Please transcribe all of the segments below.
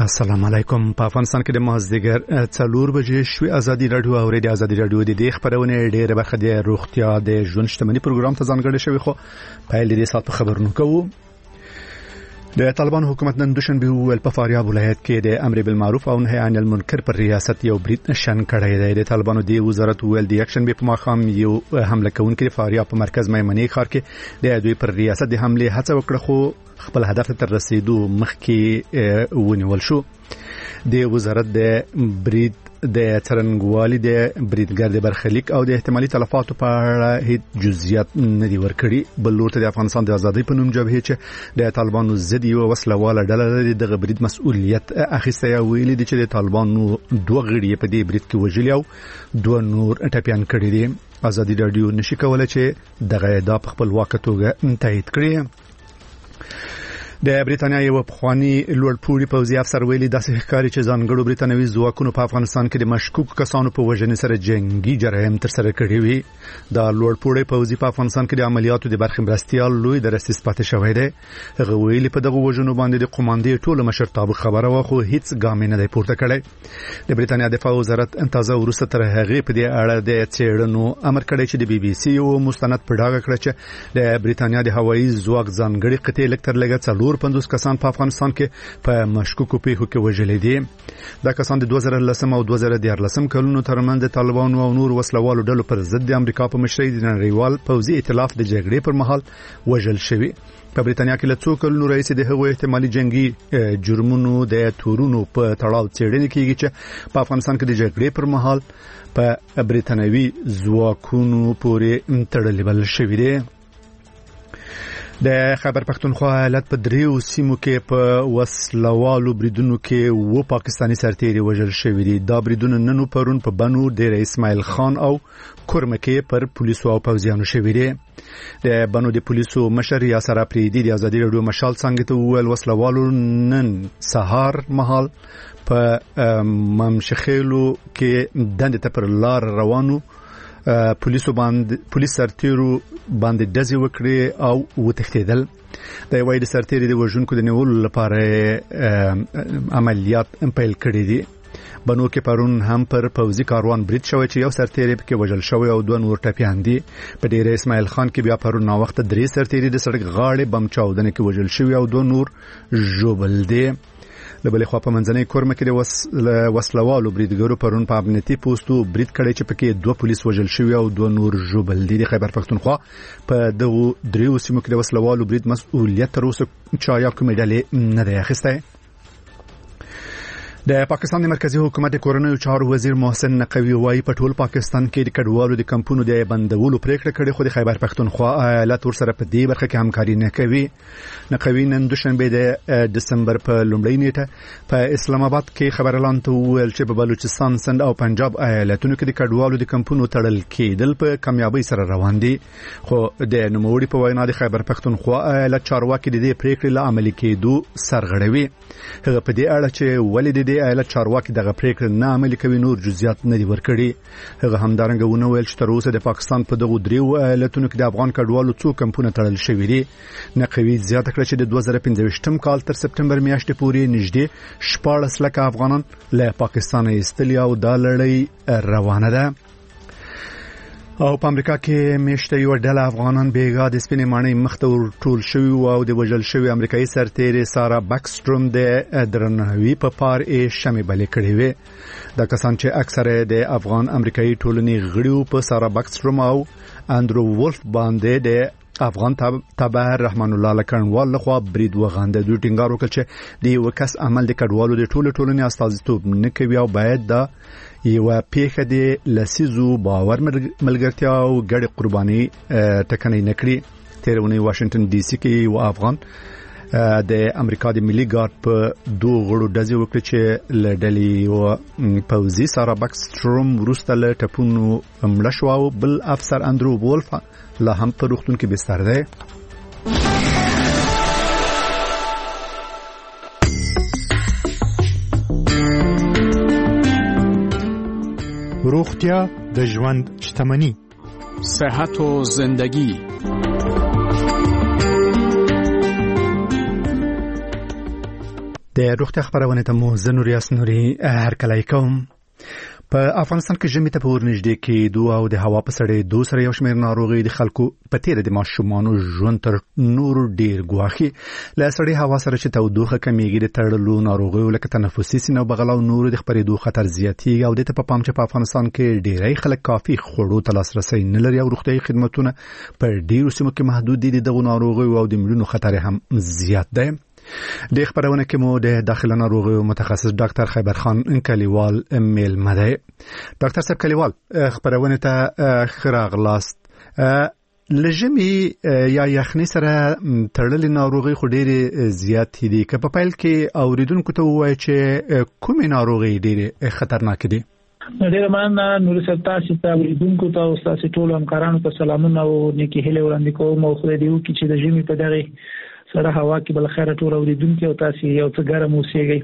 السلام علیکم. په افغانستان کې د مازدیګر 4 بجې شوي ازادي رادیو او ریډیو ازادي رادیو د دې خبرونه ډېره برخه د روغتیا د ژوند شتمنۍ پروګرام ته ځانګړی شوی، خو په دې سات په خبرونو کوو. د طالبان حکومت نن دوشنبه ول په فاریاب ولایت کې د امر بالمعروف او نهي عن المنکر پر ریاست یو برید شن کړی دی. د طالبانو د وزارت ول د اکشن به په ماخام یو حمله کوونکي فاریاب په مرکز میمنې ښار کې د دوی پر ریاست د حمله هڅه وکړه، خو خپل هدف ته رسیدو مخکې ونیول شو. د وزارت د برید د څرنګوالي د بریدګر د برخلیک او د احتمالي تلفاتو په اړه هیڅ جزئیات نه دي ورکړي. بل لور ته د افغانستان د ازادۍ په نوم جبهه چې د طالبانو ضد یو وسلواله ډله د برید مسؤلیت اخیسته یا ویلي دي چې د طالبانو 2 غړي په دې برید کې وژلي او 2 نور ټپيان کړي دي. ازادي رادیو نشي کولای چې دغه ادعا په خپل واقع توګه تایید کړي. د بریتانیا یو پخوانی لوړپوړي پوځي افسر ویلي داسې ښکاري چې ځانګړو بریتانوي ځواکونو په افغانستان کې د مشکوک کسانو په وژنې سره جنگي جرایم ترسره کړي وي. د لوړپوړي پوځي په افغانستان کې د عملیاتو د برخې مرستیال لوی درسیس پاتې شوی دی. هغه ویلي په دغه وژنو باندې د قوماندې ټوله مشرتابه خبره و، خو هیڅ ګام نه دی پورته کړی. د بریتانیا دفاع وزارت انتظار ورسته تر هغه په دې اړه د څېړنو امر کړی چې د بي بي سي یو مستند په ډاګه کړ چې د بریتانیا د هوایي ځواک ځانګړي قطعې لکتر لګا 50 کسان په افغانستان کې په مشکوکو پیښو کې وژل دي. دا کسان د 2010 او 2014 کلونو ترمنځ د طالبانو او نور وسلوالو ډلو پر ضد د امریکا په مشرۍ د نړیوال پوځي ائتلاف د جګړې پر مهال وژل شوی. په بریتانیا کې له څو کلونو راځي د هغو احتمالي جنگي جرمونو د تورونو په تړاو څېړنې کیږي چې په افغانستان کې د جګړې پر مهال په بریتانوي ځواکونو پورې تړلې بل شوی دی. د خیبر پختونخوا ایالت په 3 سیمو کې په وسلوالو بریدونو کې 2 پاکستانی سرتیري وژل شوي دي. دا بریدونه نن پرون په بنو ډیر اسماعیل خان او کورمکه پر پولیسو او پوځیانو شوي دي. د بنو د پولیسو مشر یاسر اپریدي د ازادي رادیو مشال څنګه ته ویل وسلوالو نن سهار مهال په ممشخېلو کې دند ته پر لار روانو پولیس سرتیرو باندې دزي وکړي او وتښتیدل. د وای د سرتیري د وژونکو د نیولو لپاره عملیات پیل کړي دي. بنو کې پرون هم پر پوځي کاروان برید شوی چې یو سرتیري پکې وژل شوی او 2 نور ټپيان دي. په ډیر اسماعیل خان کې بیا پرون نا وخت 3 سرتیري د سړک غاړې بم چاودنه کې وژل شوی او 2 نور ژوبل دي. لبلې خو په منځنۍ کورمه کې د وسلوالو بریدګرو پرون په امنیتي پوسټو برید کړی چې پکې 2 پولیس وژل شوی او 2 نور ژوبل دي. د خیبر پختونخوا په دغه 3 سیمو کې د وسلوالو برید مسؤلیت تر اوسه چا یا کومې ډلې نه دی اخیستی. د پاکستان د مرکزی حکومت کورنیو چارو وزیر محسن نقوی وايي په ټول پاکستان کې د کډوالو د کمپونو د بندولو پریکړه کړې، خو د خیبر پختونخوا ایالت ورسره په دې برخه کې همکاري نه کوي. نقوی نن دوشنبه د دسمبر په لومړۍ نیټه په اسلام آباد کې خبر اعلان ته ویل چې په بلوچستان، سند او پنجاب ایالتونو کې د کډوالو د کمپونو تړل کېدل په کامیابی سره روان دي. خو د نوموړي په وینا د خیبر پختونخوا ایالت چارواکي د دې پریکړې له عملي کېدو سرغړوي. هغه په دې اړه چې ولې د ایالت چارواکي دغه پریکړه نه عملي کوي نور جزئیات نه دي ورکړي. هغه همدارنګه ونه ویل چې تر اوسه د پاکستان په دغه 3 ایالتونو کې د افغان کډوالو څو کمپونه تړل شوي دي. نقوی زیاته کړه چې د 2015 کال تر سپتمبر میاشتې پورې نږدې 14 لک افغانان له پاکستان ایستلي او دا لړۍ روانه ده. او په امریکا کې میشته یو ډله افغانان بیګا د سپینې ماڼۍ مخته ټول شوی او د وژل شوی امریکایي سرتیري سارا بکستروم د درناوي په پار یې شمې بلې کړې وې. دا کسان چې اکثره د افغان امریکایي ټولنې غړي په سارا بکستروم او اندرو ولف باندې د افغان تبع رحمان الله لکنوال لخوا برید وغانده. دوی ټینګار وکړ چې د یو کس عمل د کډوالو د ټولنې استازیتوب نه کوي او باید د یو پیښه د لسیزو باور ملګرتیا او ګډ قرباني ټکنۍ نکړي. تیرونی واشنگټن ډي سي کې یو افغان د امریکا د ملي ګارد په 2 غړو دزي وکړي چې لډلې او پوزي سارا بکستروم ورسته له ټپونو مړ شو او بل افسر اندرو وولف لا هم په روغتون کې بستر دی. روغتیا د ژوند شتمني، صحت و زندگی. د روغتیا خبرونه ته مو زنوریاس نوري هرکلای کوم. په افغانستان کې ژمي ته په ورنږدې کېدو او د هوا په سړېدو سره یو شمېر ناروغۍ د خلکو په تېره د ماشومانو ژوند تر نورو ډېر ګواښي. له سړې هوا سره چې تودوخه کمیږي د تړلو ناروغیو لکه تنفسي سینه او بغل او نورو د خپرېدو خطر زیاتېږي او دې ته په پام چې په افغانستان کې ډېری خلک کافي خوړو ته لاسرسی نه لري او روغتیایي خدمتونه په ډېرو سیمو کې محدود دي. د دغو ناروغیو او د مړینو خطر هم زیات دی. د خبرونه کې مو د داخله ناروغیو متخصص ډاکټر خیبر خان کلیوال میل مده. ډاکټر صاحب کلیوال خبرونه ته خراغلاست. لژمي یا یخني سره تړلې ناروغي خو ډېرې زیات دي. که په پیل کې اوریدونکو ته ووایي چې کومې ناروغي ډېرې خطرناک دي؟ ډېر مننه نور سرتاسي ته اوریدونکو ته او تاسو ټول همکارانو ته سلامونه او نیکی هیله وړاندې کوم. او خو دې یو کې چې د ژمي په دغه سره هوا کې بل خیره ټول اوریدونکو او تاسو یو څه ګرم اوسېږئ.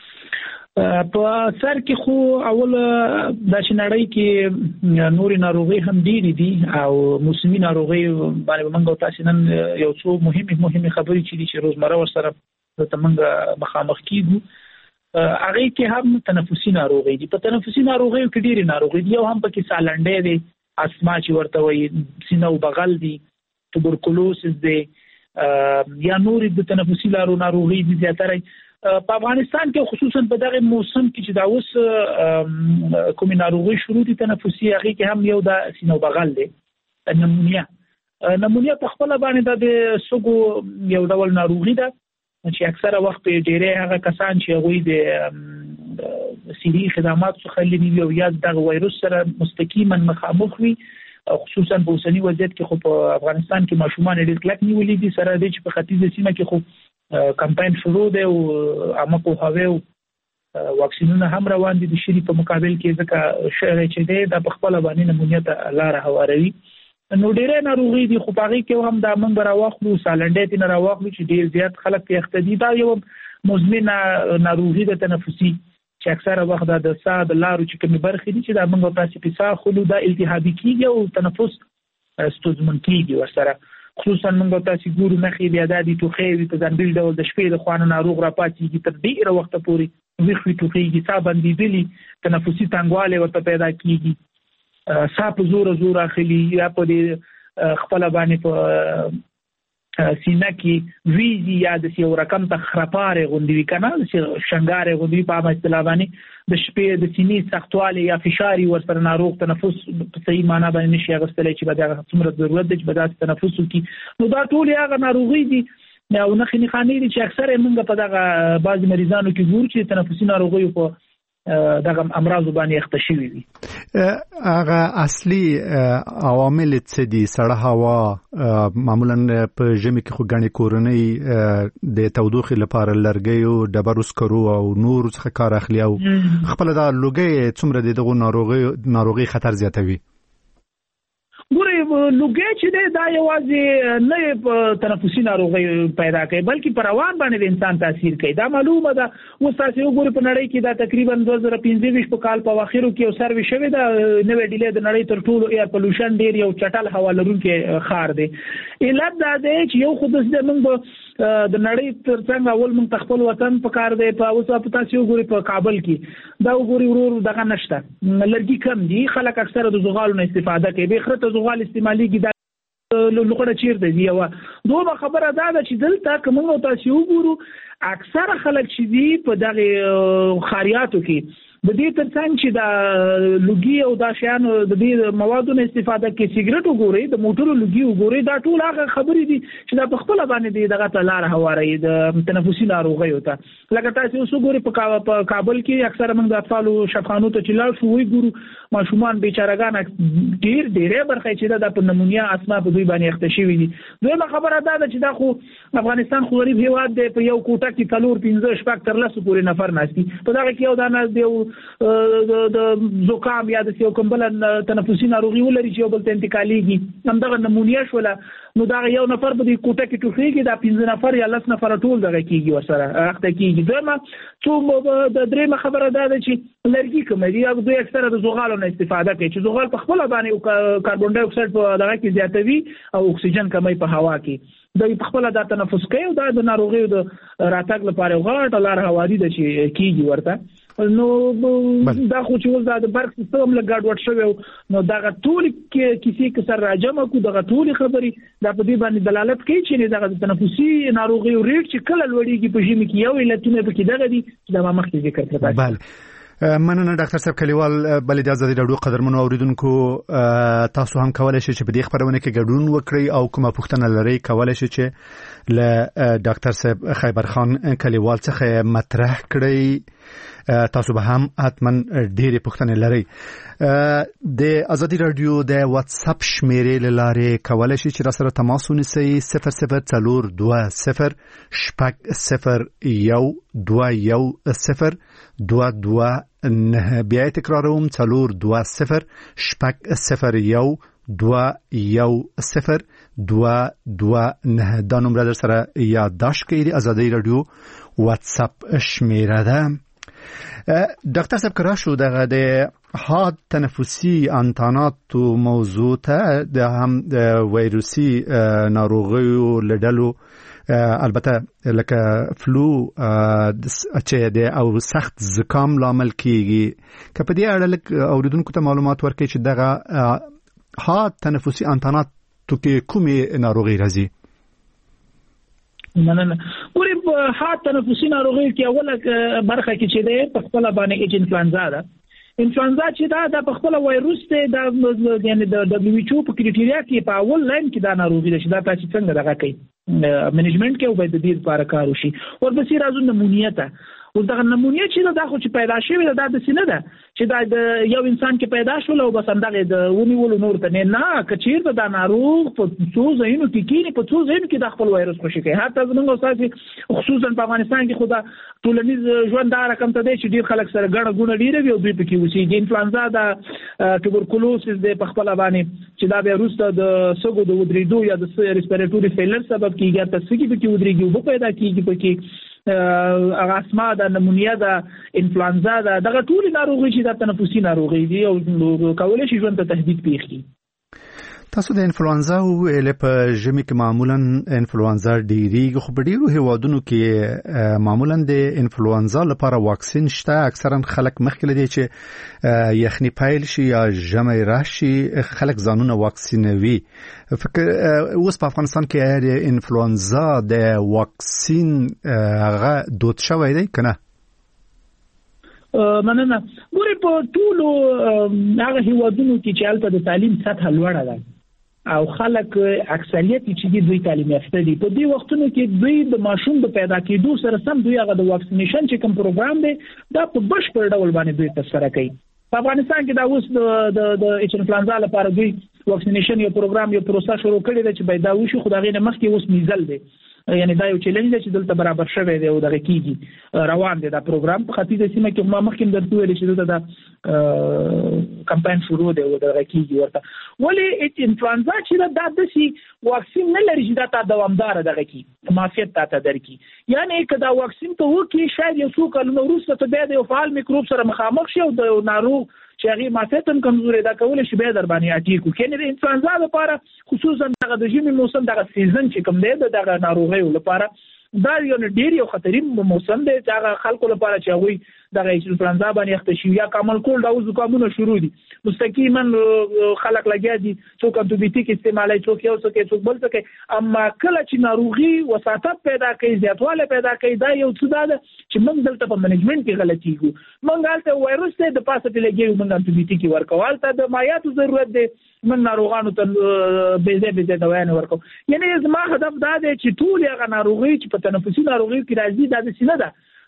په سر کې خو اول د شنړۍ کې نوري ناروغي هم ډېرې دي او موسمي ناروغي باندې موږ تاسو نن یو څو مهمه خبرې چې روزمره ور سره د موږ مخامخ کیږو. هغه کې هم تنفسي ناروغي دي. په تنفسي ناروغي کې ډېرې ناروغي دي او هم پکې سالنډې دي، اسما چې ورته وایي، سینه او بغل دي، توبرکلوسس دي یا نور د تنفسي ناروغي دي. زیاتره په افغانستان کې خصوصا په دغه موسم کې چې دا اوس کومې ناروغي شروع دي تنفسي، هغه کې هم یو د سینه او بغل دي. نمونیا په خپل باندې د سګو یو ډول ناروغي ده چې اکثره وخت ډېری هغه کسان چې هغوی د سیری خدمات څخه لري او یا د وایروس سره مستقیما مخامخ وي، خصوصا په اوسنی وضعیت کې خو په افغانستان کې ماشومان ډېر کلک نیولې دي. سره د چې په ختیځه سیمه کې خو کمپاین شروع دی او عامه پوهاوی او واکسینونه هم روان دي د شری په مقابل کې، ځکه شهر چې دی د خپل باندې نمونیا ته لار هواروي. نو ډېر ناروغي دي خو پاره کې هم د منګ راوخلو سالنډې ته راوخلو چې ډېر زیات خلک په اختدي دا یو مزمن ناروغي د تنفسي چې اکثره وخت د ساه د لارو چې کومې برخې دي چې د موږ تاسو په ساه خلو د التهابي کیږي او تنفس ستونزمن کیږي. ورسره خصوصا موږ تاسو ګورو مخې بیا د ټوخې وي په ځانګړي ډول د شپې د خوانه ناروغ را پاتېږي تر ډېره وخت پورې ویښوي ټوخېږي، ساه بندېدلي، تنفسي تنګوالی ورته پیدا کیږي، ساه په زور اخلي یا په دې خپل باندې په سینه کې ویزي یا د یو رقم ته خرپاره غوندوي کنه شنګاره غوندوي په اصطلاح باندې د شپې د سینې سختوالی یا فشار ورسره ناروغ تنفس په صحیح معنا باندې نشي اغوستلی چې به د څومره ضرورت دی چې به د تنفس وکړي. نو دا ټول هغه ناروغي دي او نښې خانې دي چې اکثره موږ په دغه بعض مریضانو کې ګورو چې تنفسي ناروغي په دغه امراض باندې اخته شوي وي. هغه اصلي عوامل څه دي؟ سړه هوا معمولا په ژمي کې خو ګڼې کورنۍ د تودوخې لپاره لرګیو، ډبرو سکرو او نور څخه کار اخلي او خپل دا لوګي څومره د دغه ناروغي خطر زیاتوي. ګورې لوګي چې دی دا یوازې نه په تنفسي ناروغي پیدا کوي بلکې په روان باندې د انسان تاثیر کوي. دا معلومه ده. اوس تاسو وګورئ په نړۍ کې دا تقریبا 2015 په کال په واخیرو کې یو سروې شوې ده، نوې ډیلې د نړۍ تر ټولو ایر پولوشن ډیر یو چټل هوا لرونکي ښار دی. علت دا دی چې یو خود د موږ د نړۍ ترڅنګ اول موږ خپل وطن په کار دی. په اوس په تاسو وګورئ په کابل کې دا وګورئ ورور دغه نشته، لرګي کم دي، خلک اکثره د زغالو نه استفاده کوي، به خرته زغال استعماليږي دا لوګړه چیرته دی. او دوه خبره دا ده چې دلته کوم تاسو وګورو اکثره خلک چې دي په دغه خاریاتو کې د دې ترڅنګ چې دا لوګي او دا شیان د دې موادو نه استفاده کوي، سیګریټ وګورئ، د موټرو لوګي وګورئ، دا ټول هغه خبرې دي چې دا په خپل باندې دغه تلار هواري د تنفسي ناروغي وته. لکه تاسو وګورئ په کابل کې اکثره موږ د اطفالو شفاخانو ته چلاو شو وی ګورو ماشومان بیچارهګان ډېرې برخې چې دا په نمونیا اسما په دوی باندې اخته شوي دي. دویمه خبره دا ده چې دا خو افغانستان خو غریب هیواد دی، په یو کوټه کې 4 5 شپږ تر 10 پورې نفر ناشتي، په دغه کې یو دانه دی د زکام یا د یو کوم بل تنفسي ناروغي ولري چې بل ته انتقاليږي همدغه نمونیا شوله نو دا یو نفر به د کوټه کې ټوخیږي دا 15 نفر یا 10 نفر ټول دغه کیږي ورسره اخته کیږي دغه څو د درېمه خبره ده چې لرګي کومري او دوی اکثره د زغالو نه استفاده کوي چې زغال په خپل باندې کاربن ډای اکساید په دغه کې زیاتوي او اکسیجن کموي په هوا کې د خپل د تنفس کوي او د ناروغیو د راتګ لپاره غاټه لار هواري د چې کیږي ورته نو دا خو چې د برق سیستم له ګډوډ شوی نو دا ټول کیسې کې سره راجمه کو دغه ټول خبري دا په دې باندې دلالت کوي چې دغه تنفسي ناروغیو ریټ چې کله لوړیږي په ژمي کې یو علتونه په کې دغه دي چې دا مخکې ذکر کړل. بله مننه ډاکټر صاحب کلیوال بل د ازادي راډیو قدرمنو اوریدونکو تاسو هم کولای شئ چې په دې خبرونه کې ګډون وکړئ او کومه پوښتنه لرئ کولای شئ چې له ډاکټر صاحب خیبر خان کلیوال څخه مطرح کړئ تاسو به هم حتما ډېرې پوښتنې لرئ د ازادي راډیو د واتس اپ شمیرې لاره کولای شئ چې را سره تماس ونیسئ 0042 0 2 نه بیا تکراروم 420 0 2 نه دا نمبر در سره یادداشت کړئ ازادي رادیو واتس اپ شمیره ده. ډاکټر صاحب کرا شو دغه د حاد تنفسي انتانات موضوع ته د هم وایروسي ناروغیو لډلو البته لکه فلو چې د او سخت زکام لامل کیږي که په دې اړه لکه اوریدونکو ته معلومات ورکړي چې دغه حاد تنفسي انتانات کې کومې ناروغي راځي. مننه ګورې حاد تنفسي ناروغي کې اوله برخه کې چې ده په خپل باندې ایج انفلوئنزا ده. انفلوئنزا چې دا د خپل وایروس ته د یعنی د دبليو ایچ او په کرایټیریا کې په اول لاین کې دا ناروغي ده چې دا تاسو څنګه دغه کوي منیجمنت کې او باید د دې لپاره کار وشي ورپسې راځو نمونیا ته او دا نمونیا چې دا خو چې پیدا شوی دا د سینه ده چې دا د یو انسان کې پیدا شول او بس اندغه د ونیول نور ته نه کچیر دا ناروغ په څو ځایونو کې کینی په څو ځایونو کې د خپل وایروس خوشي کوي حتی زموږ استاد خصوصا په افغانستان کې خدا ټولنیز ژوند دا رقم ته دی چې ډیر خلک سره ګڼه ګونه ډیر وي او دوی پکې وسی انفلوئنزا دا توبرکلوسس د په خپل باندې چې دا به روسته د سګو د ودریدو یا د ریسپیریټوري فیلر سبب کیږي تاسو کې پکې ودریږي او پیدا کیږي پکې اغاسما دا نمونیا دا انفلوئنزا دا دغه ټول ناروغي چې د تنفسي ناروغي دي او کولای شي ژوند ته تهدید پیښ تاسو د انفلوئنزا او په ژمي کې معمولا انفلوئنزا ډیریږي خو په ډیرو هیوادونو کې معمولا د انفلوئنزا لپاره واکسین شته اکثرا خلک مخکې لدی چې یخني پیل شي یا ژمي راشي خلک ځانونه واکسینوي فکر اوس په افغانستان کې د انفلوئنزا د واکسین هغه دود شوی دی کنه مننه ګورې په ټولو هغه هیوادونو کې چې البته د تعلیم سطح لوړه ده او خلک اکثریت چې دوی تعلیم یافته دي په دې وختونو کې دوی د ماشوم د پیدا کېدو سره سم دوی هغه د واکسینیشن چې کوم پروګرام دی دا په بشپړ ډول باندې دوی ترسره کوي. په افغانستان کې دا اوس د ایچ انفلوئنزا لپاره دوی واکسینیشن یو پروګرام یو پروسه شروع کړی دی چې باید دا وشي خو دا غي نه مخکې اوس میزل دی یعنی دا یو چیلنج دی چې دلته برابر شوی دی او دغه کیږي روان دی دا پروګرام په ختیځه سیمه کې ما مخکې درته ویل چې دلته دا کمپاین شروع دی او دغه کیږي ورته ولی انفلوئنزا چې دا د شي واکسین نه لري چې دا دوامدار دغه کی معافیت ته درکې یعنی کدا واکسین ته وکی شاید یو څو کلونو وروسته ته به د فعال میکروب سره مخامخ شي او د ناروغ چې هغه معافیت هم کمزوري دا کول شي به در باندې اټیکو کینې د انفلوئنزا لپاره خصوصا دغه د ژمي موسم دغه سیزن چې کوم دی دغه ناروغي لپاره دا یو ډیر یو خطرین موسم دی چې هغه خلکو لپاره چې هغه دغه انفلوئنزا باندې اخته شي یا کامل کول دا زکامونه شروع دي مستقیما خلک لګیا دي څوک انټیبیوټیک استعمالوي څوک یو څوک بل څوک اما کله چې ناروغي وساتت پیدا کوي زیاتواله پیدا کوي دا یو څه ده چې موږ دلته په منیجمنت کې غلطي کوو موږ هلته وایروس ته د پاسه ته لګیو موږ انټیبیوټیک ورکوال ته د مایاتو ضرورت دی من ناروغانو ته به دوايان ورکو یعنی زما هدف دا دی چې ټول هغه ناروغي چې په تنفسي ناروغي کې راځي دا د سینه ده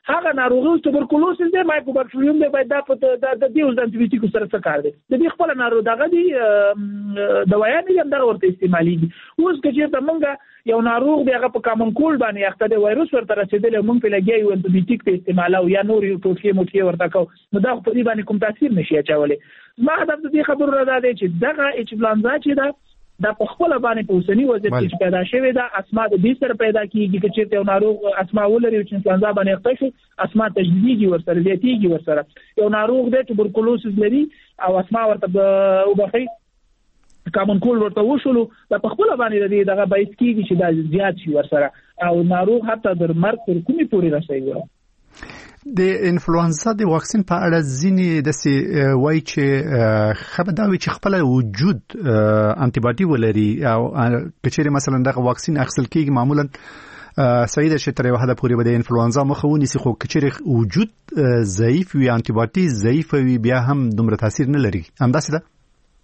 هغه ناروغي توبرکلوسیس دی مایکوبیکټریوم دی باید د دې اوس د انټي بایوټیک سره څه کار دی د دې خپل ناروغ دغه دی دوايان هم دغه ورته استعماليږي اوس چې ته مونږ یو ناروغ دی هغه په کامن کولډ باندې اخته دی وایروس ورته رسیدلی مونږ په لګي یو انټي بایوټیک په استعمالو یا نور یو ټوټکي ورته کو نو دا په دې باندې کوم تاثیر نشي اچولای ما هدف دې خبرو را ده چې دغه انفلونزا چې دا د خپل باندې په اوسنی وضعیت کې پیدا شوی دا اسما د دې سره پیدا کیږي چې یو ناروغ اسما ولري چې انفلونزا باندې اخته شي اسما تجدیدي ورسره زیاتیږي ورسره یو ناروغ د توبرکلوسیس لري او اسما ورته وبخي کامن کول ورته وشولو د خپل باندې دغه باعث کیږي چې دا زیات شي ورسره او ناروغ حتی در مرګ تر کومې پورې رسېږي د انفلونزا د واکسین په اړه ځینې د وایي چې خبرداوي چې خپل وجود انټي باډي ولري او کچېره مثلا دغه واکسین اخیستل کېږي معمولا سید شتره وحده پورې به د انفلونزا مخاوني سي خو کچېره وجود ضعیف وي انټي باډي ضعیف وي بیا هم دومره تاثیر نه لري همداسې ده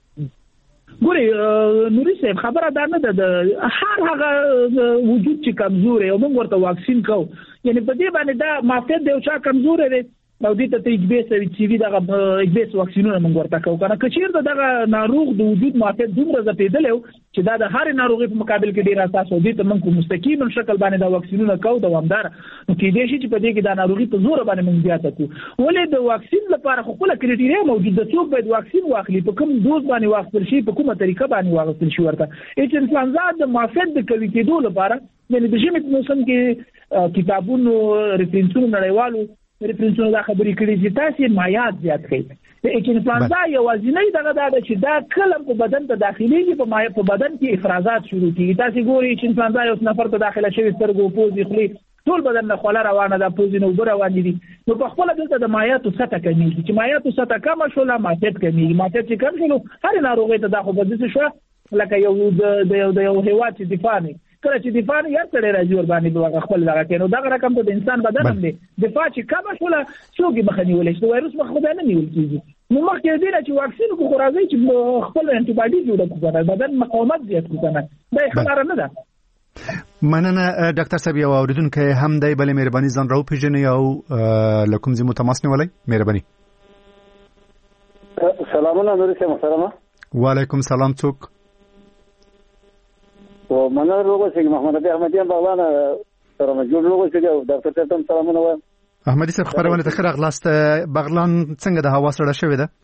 ګوري نوري صاحب خبره دا نه ده هر هغه وجود چې کمزور دی او موږ ورته واکسین کوو یعنی په دې باندې دا معافیت دی او چا کمزور دی نو دې ته ایچ بي اس او سی وی دغه ایچ بي اس واکسینونه موږ ورته کوو کنه کچیر دغه ناروغ د وجود معافیت دومره زپیدل چې دا د هر ناروغي په مقابل کې ډیر اساس و دي ته موږ مستقیم شکل باندې دا واکسینونه کوو دوامدار نو کې دې شي چې په دې کې دا ناروغي په زور باندې موږ زیاته کوو ولې د واکسین لپاره خو خپل کریټیریا موجود ده چې باید واکسین واخلي په کوم دوز باندې واخلي شي په کومه طریقه باندې واخلي شي ورته چې انفلونزا د معافیت د کوي کېدو لپاره یعنی د ژمي موسم کې کتابونو ریفرنسونو نړیوالو ریفرنسونو دا خبرې کړي چې تاسو مایات زیات کړئ د انفلونزا یوازینی دغه دا چې دا کله په بدن ته داخليږي په بدن کې افرازات شروع کیږي تاسو ګورئ چې انفلونزا یو نفر ته داخله شوی سترګو پوزې خلی ټول بدن نه خوله روانه ده پوزې نو بره روان دي نو په خپل دلته د مایاتو سطح کمیږي چې مایاتو سطح کم شول مایات کمیږي مایات چې کم شول هر ناروغي ته دا خو بدل شو لکه یو د یو هیواد چې دفاع نه کله چې دفاع نه یاد کړي راځي ور باندې دغه خپل دغه کینو دغه رقم ته د انسان بدن هم دی دفاع چې کم شول څوک مخنی ولې چې وایروس مخ خدای نه نیول کیږي نو مخکې دی چې واکسین کو راځي چې خپل انټي باډي جوړ کړي بدن مقاومت زیات کړي دا خبره نه ده مننه ډاکټر صاحب یو اوریدونکو هم دی بلې مهرباني ځان راو پیژنې او لکم زمو تماس نیولای مهرباني سلامونه نوري سه محترمه وعلیکم سلام څوک و مننه روغه چې محمد ابي احمدیان باغوان سره مجبور روغه چې ډاکټر ته تم سلامونه وایم احمدي صاحب خبرونه ته خیر اغلاست بغلان څنګه د هوا سره شوې ده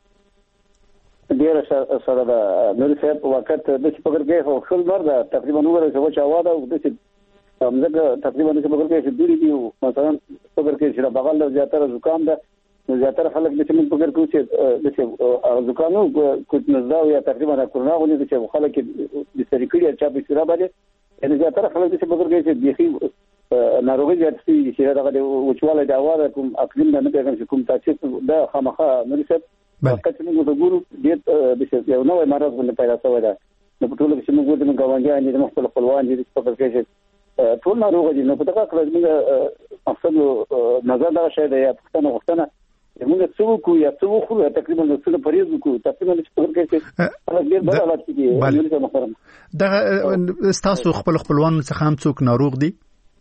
ډیر سره د نوري صاحب وخت د فکر کې خو خپل مرده تقریبا وګورئ چې وچا واده او د همزه تقریبا د فکر کې چې دوی دی مثلا فکر کې چې بغل زیاتره زکام ده زیاتره خلک د سیمې فکر کوي چې د زکامو کوټ نزدا یا تقریبا کرونا غوډي چې خلک د سریکړي چا په سره باندې ان زیاتره خلک د فکر کوي چې بيخي ناروغي زیاتې چې دغه وچواله د اواده کوم اقلیم نه پیغام کوم تاسو د خامخه نوري صاحب وخت موږ د ګورو د یو نوې مرض باندې پیدا شوی ده نو په ټول کې موږ د غونډه د مختلف خپلوان دي په فکر کې ټول ناروغ دي نو په دغه کله موږ مقصد نظر دا شی دی یا پښتنه موږ څو کو یا څو خو تقریبا د څو پریز کو تقریبا د څو کې ډېر بل حالت کې دا تاسو خپلوان څخه هم څوک ناروغ دي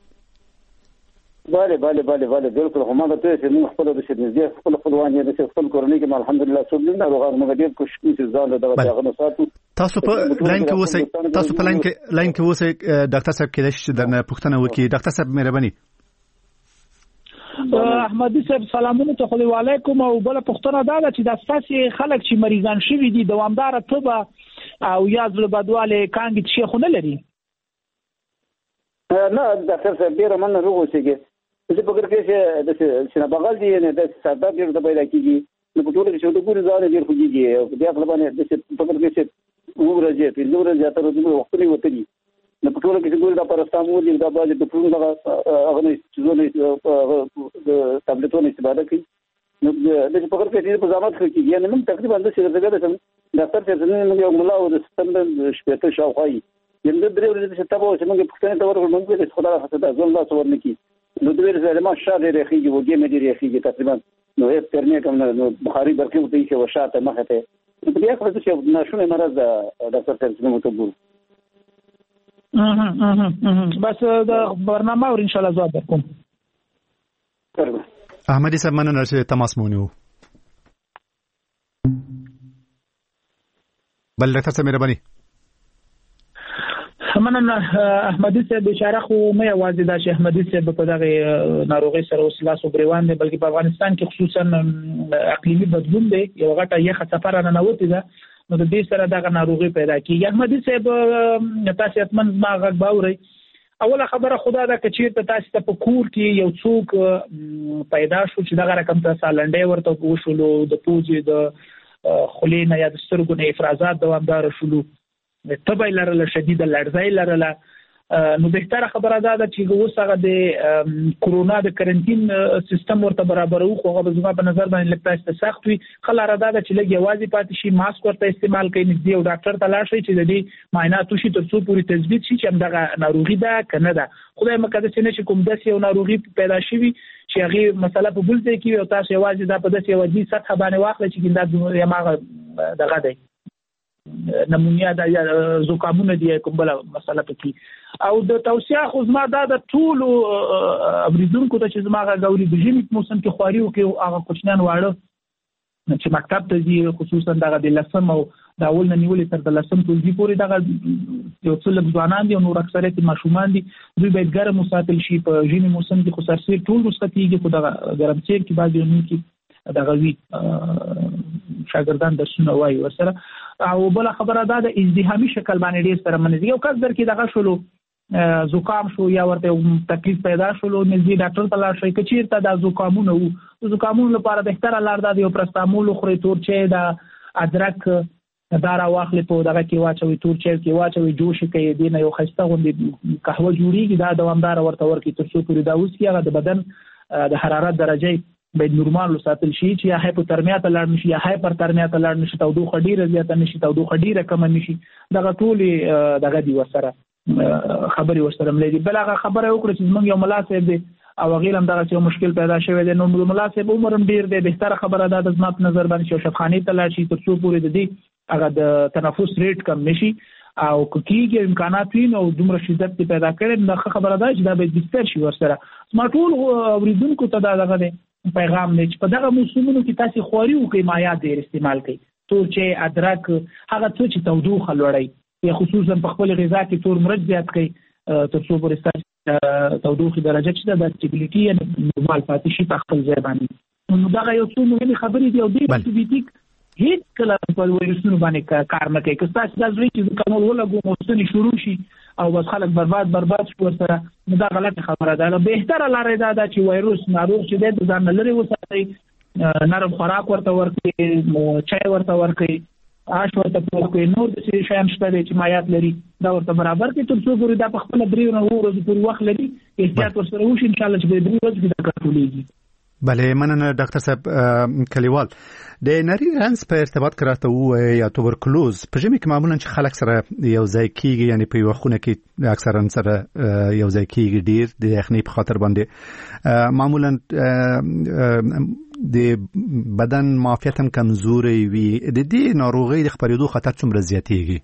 bale بالکل هم دا ته چې موږ خپل د شنځي خپلوان یې د خپل کورنۍ کې الحمدلله څوک نه روغ موږ ډېر کوشش کوو چې ځان د دغه نساتو تاسو په لاین کې اوسئ تاسو په لاین کې اوسئ ډاکټر صاحب کې د درنه پښتنه وکي ډاکټر صاحب مهرباني احمدي صاحب سلامونه ته علیکم او بل پښتنه دا چې د اساسي خلک چې مریضان شوي دي دوامدار طب او یا زړه بدواله کانګ چې خو نه لري نه ډاکټر صاحب ډیر من روغ اوسېږي چې په فکر کې چې د سینه بغل دی نه د ساده ډیر د پیدا کیږي نو په ټول کې چې د ګوري ځان ډیر خوږي او بیا په باندې د په فکر کې چې وګورځي په وګورځي تر دې وخت لري وته دي نو په ټول کې چې ګوري دا پرستامول دي دا باندې د ټول هغه چیزونه د ټابلیټونو استفاده کوي نو د په فکر کې چې په ځامت کې یعنی موږ تقریبا د څه دغه ډاکټر ته موږ یو ملا او د ستند شپته شاوخی یم د درې ورځې چې تاسو چې موږ پښتنه ته ورغلو موږ د خدای حسد ځل الله صور نکي نو د ویل زما شاده رخیږي وګې مې دی رخیږي تقریبا نو هیڅ ترنه کوم نو بخاری برکې وته چې وشاته مخه ته په دې اخر چې ناشونه مرز د ډاکټر ته موږ ته ګورو بس د برنامه ور ان شاء الله ځواب درکوم احمدي صاحب مننه چې تماس مو ونیو. بل ډاکټر صاحب مهرباني. مننه احمدي صاحب اشاره خو مې आवाज دا چې احمدي صاحب په دغه ناروغي سره اوس لاسو غریوان دي، بلکې په افغانستان کې خصوصا اقلیمي بدلون دی، یو غټه یخه سفر نه نوتی ده، نو د دې سره دغه ناروغي پیدا کیږي. احمدي صاحب تاسو اتمن ما غږ باوري. اوله خبره خدا دا کچیر ته تاسو ته په کور کې یو څوک پیدا شو چې دغه رقم ته سالنډي ورته وشولو، د پوزې د خلینا یا د سترګو نه افرازات دوامدار شولو، تبه لرله، شدید لړزای لرله، نو بهتره خبره ده چې اوس هغه د کورونا د کرنټین سیستم ورته برابرو، خو هغه زما په نظر باندې لکه سخت وي. خلاره ده چې لږ یوازې پاتې شي، ماسک ورته استعمال کوي، نږدې او ډاکټر ته لاړ شي چې د دې معاینات وشي تر څو پورې تثبیت شي چې همدغه ناروغي ده که نه ده. خدای مقدس نه چې کوم داسې یو ناروغي پیدا شوي چې هغه مسله په بل ځای کې او تاسو یوازې دا په داسې یو دي سطح باندې واخلئ چې دا یماغه دغه دی نمونیا د زکامونه دی کوم بل مسله پکې. او د توصیه خو زما دا د ټول اوریدونکو ته چې زما غوړي د ژمي موسم کې خواري وکي هغه کوچنیان واړه چې مکتب ته ځي، خصوصا دغه د لسم او د اول نه نیولې تر د لسم ټولګي پورې دغه یو څل ځوانان دي او نور اکثریت ماشومان دي، دوی باید ګرم وساتل شي. په ژمي موسم کې خو سرسیر ټول مسکتيږي، خو دغه ګرمسیر کې بعض یو کې دغه وی شاګردان درسونه وایي ورسره. او بل خبره دا د ازدحامي شکل باندې ډیر سره منځي، یو کس درکې دغه شولو زکام شو یا ورته تکلیف پیدا شولو، نږدې ډاکټر ته لاړ شئ. که چیرته دا زکامونه وو، زکامونو لپاره بهتره لار دا یو پرستامول خورئ، تورچې د ادرک دا راواخلئ، په دغه کې واچوئ، تورچې کې واچوئ، جوش کوي، دې نه یو ښایسته غوندې قهوه جوړیږي، دا دوامدار ورته ورکړئ تر څو پورې دا وڅکي. هغه د بدن د حرارت درجه باید نورمال وساتل شي چې یا هایپوترمیا ته لاړ نشي یا هایپرترمیا ته لاړ نشي، تودوخه ډیره زیاته نشي، تودوخه ډیره کم نشي. دغه ټولې دغه دی ورسره خبرې ورسره ملي. بل هغه خبره وکړه چې موږ یو ملاسب دی او غیلم دغه یو مشکل پیدا شوی دی، نو ملاسب عمرم ډیر دی، بهتره خبره ده د زما په نظر باندې چې شفاخانه ته لاړ شي تر څو پورې د دې هغه د تنفس ریټ کم نشي. او کیږي امکانات وي نو دومره شدت پیدا کړي، نو خبره ده چې دا به بستر شي ورسره. ما ټول اوریدونکو ته دا دغه پیغام دی چې په دغه موسمونو کې تاسو خواري وکړئ، مایعات ډېر استعمال کړئ، تورچې، ادرک، هغه څه چې تودوخه لوړوي، یا خصوصا په خپل غذا کې تور مرچ زیات کړئ تر څو پورې ستاسو تودوخه درجه چې د سټیبلیټي یا نورمال پاتې شي په خپل ځای باندې. نو دغه یو څو مهمه خبرې دي او د انټيبیوټیک هیڅ کله په وایرسونو باندې کار نه کوي. که تاسو د ځوړي چې کمول ولګو موسمي شروع شي او بس خلک برباد شي ورسره، نو دا غلطه خبره ده. بهتره لار دا ده چې وایرس ناروغ چې د ځان لري وساتي، نرم خوراک ورته ورکړي، چای ورته ورکړي، آش ورته ورکړي، نور د شیان شته چې مایعات لري دا ورته برابر کړي تر څو پورې دا په خپل درې ورځې پورې وخت لري. احتیاط ورسره وشي ان شاء الله چې په درې ورځې کې دا کنټرولېږي. بله مننه ډاکټر صاحب کلیوال. د نری رنس په ارتباط کراته وو یا توبرکلوز په ژمي کې معمولا چې خلک سره یو ځای کیږي، یعنی په یو خونه کې اکثرا سره یو ځای کیږي، ډیر د یخنۍ په خاطر باندې معمولا د بدن معافیت هم کمزوري وي. د دې ناروغي د خپرېدو خطر څومره زیاتېږي؟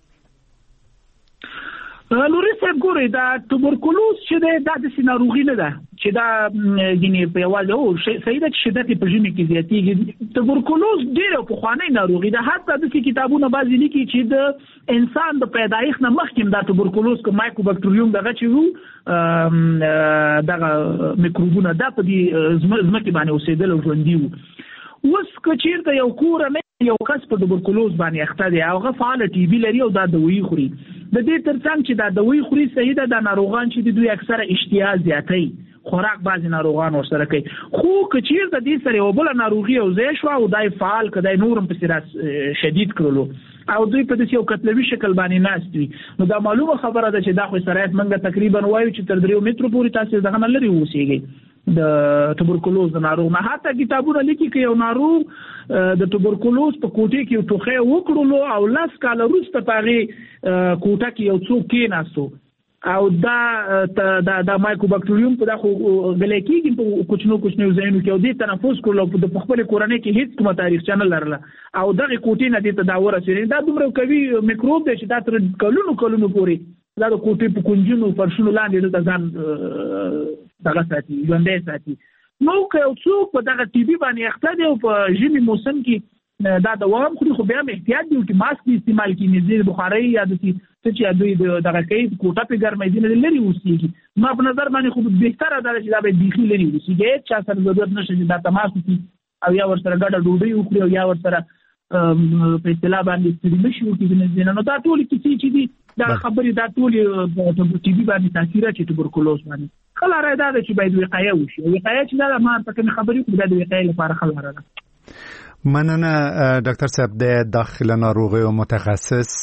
نوري صاحب ګوري دا توبرکلوز چې دا د ناروغي نه ده چې دا یعنی په یوازې او صحیح ده چې شدت په ژمي کې زیاتېږي. توبرکلوز ډېر په خواني ناروغي ده، حتی د کتابونو بعضي لیکي چې د انسان د پیدایښت نه مخکې دا توبرکلوز کوم مایکروبکټریوم دغه چې وو دغه میکروبونه دا په دې ځمکې باندې اوسېدل او ژوندي وو. اوس که چیرته یو کورنۍ یو کس په توبرکلوز باندې اخته دی او هغه فعال ټي بي لري او دا دوايي خوري، د دې ترڅنګ چې دا دوايي خوري صحیح ده، د ناروغان چې دوی اکثره اشتها زیاتوي، خوراک بعضی ناروغان ورسره کوي. خو که چیرته دې سره یو بل ناروغي او زی شو او دای فعال کدی نورم په سره شدید کړلو او دوی په دې یو کتلوي شکل باندې ناست وي، نو دا معلومه خبره ده چې دا خو سرایت منګه تقریبا وایو چې تر 3 متر پورې تاسو دغه نه لري اوسېږي د توبرکلوز ناروغ نه. حتی کتابونه لیکي چې یو ناروغ د توبرکلوز په کوټه کې ټوخه وکړلو او 10 کال وروسته پاره کوټه کې یو څوک کېناستو او دا مایکروبکټریوم په دغه غلې کېږي په کوچنو ځایونو کې او د تنفس کولو په خپل کورنۍ کې هیڅ کومه تاریخ چنل لرله او دغه کوټې نه د تداور رسېږي. دا دومره کوي میکروب دی چې دا تر کلونو پورې دا د کوټې په کنجونو فرشونو لاندې د ځان دغه ساتي ژوندۍ ساتي. نو که څوک په دغه ټي بي باندې اخته دی او په ژمي موسم کې دا دوام خو بیا احتیاط دی چې ماسک استعمال کړي، نزدې بخاري یا د چې دوی دغه کوي کوټه په ګرمۍ دي نه لري اوسېږي. ما په نظر باندې خو بهتره ده چې دا به بيخي لري اوسېږي، چا سره ضرورت نشي چې دا تماس وکړي او یا ورسره ګډه ډوډۍ وکړي او یا ورسره په اصطلاح باندې ستړي شي وکړي. نو دا ټول کیسې چې دي دا خبرې دا ټول په ټي بي باندې تاثیر کوي توبرکلوز باندې. خلاره ده چې باید وقایه وشي، وقایه چې دا ما په کوم خبرې کوم د وقایې لپاره خلاره ده. مننه ډاکټر صاحب د داخله ناروغي او متخصص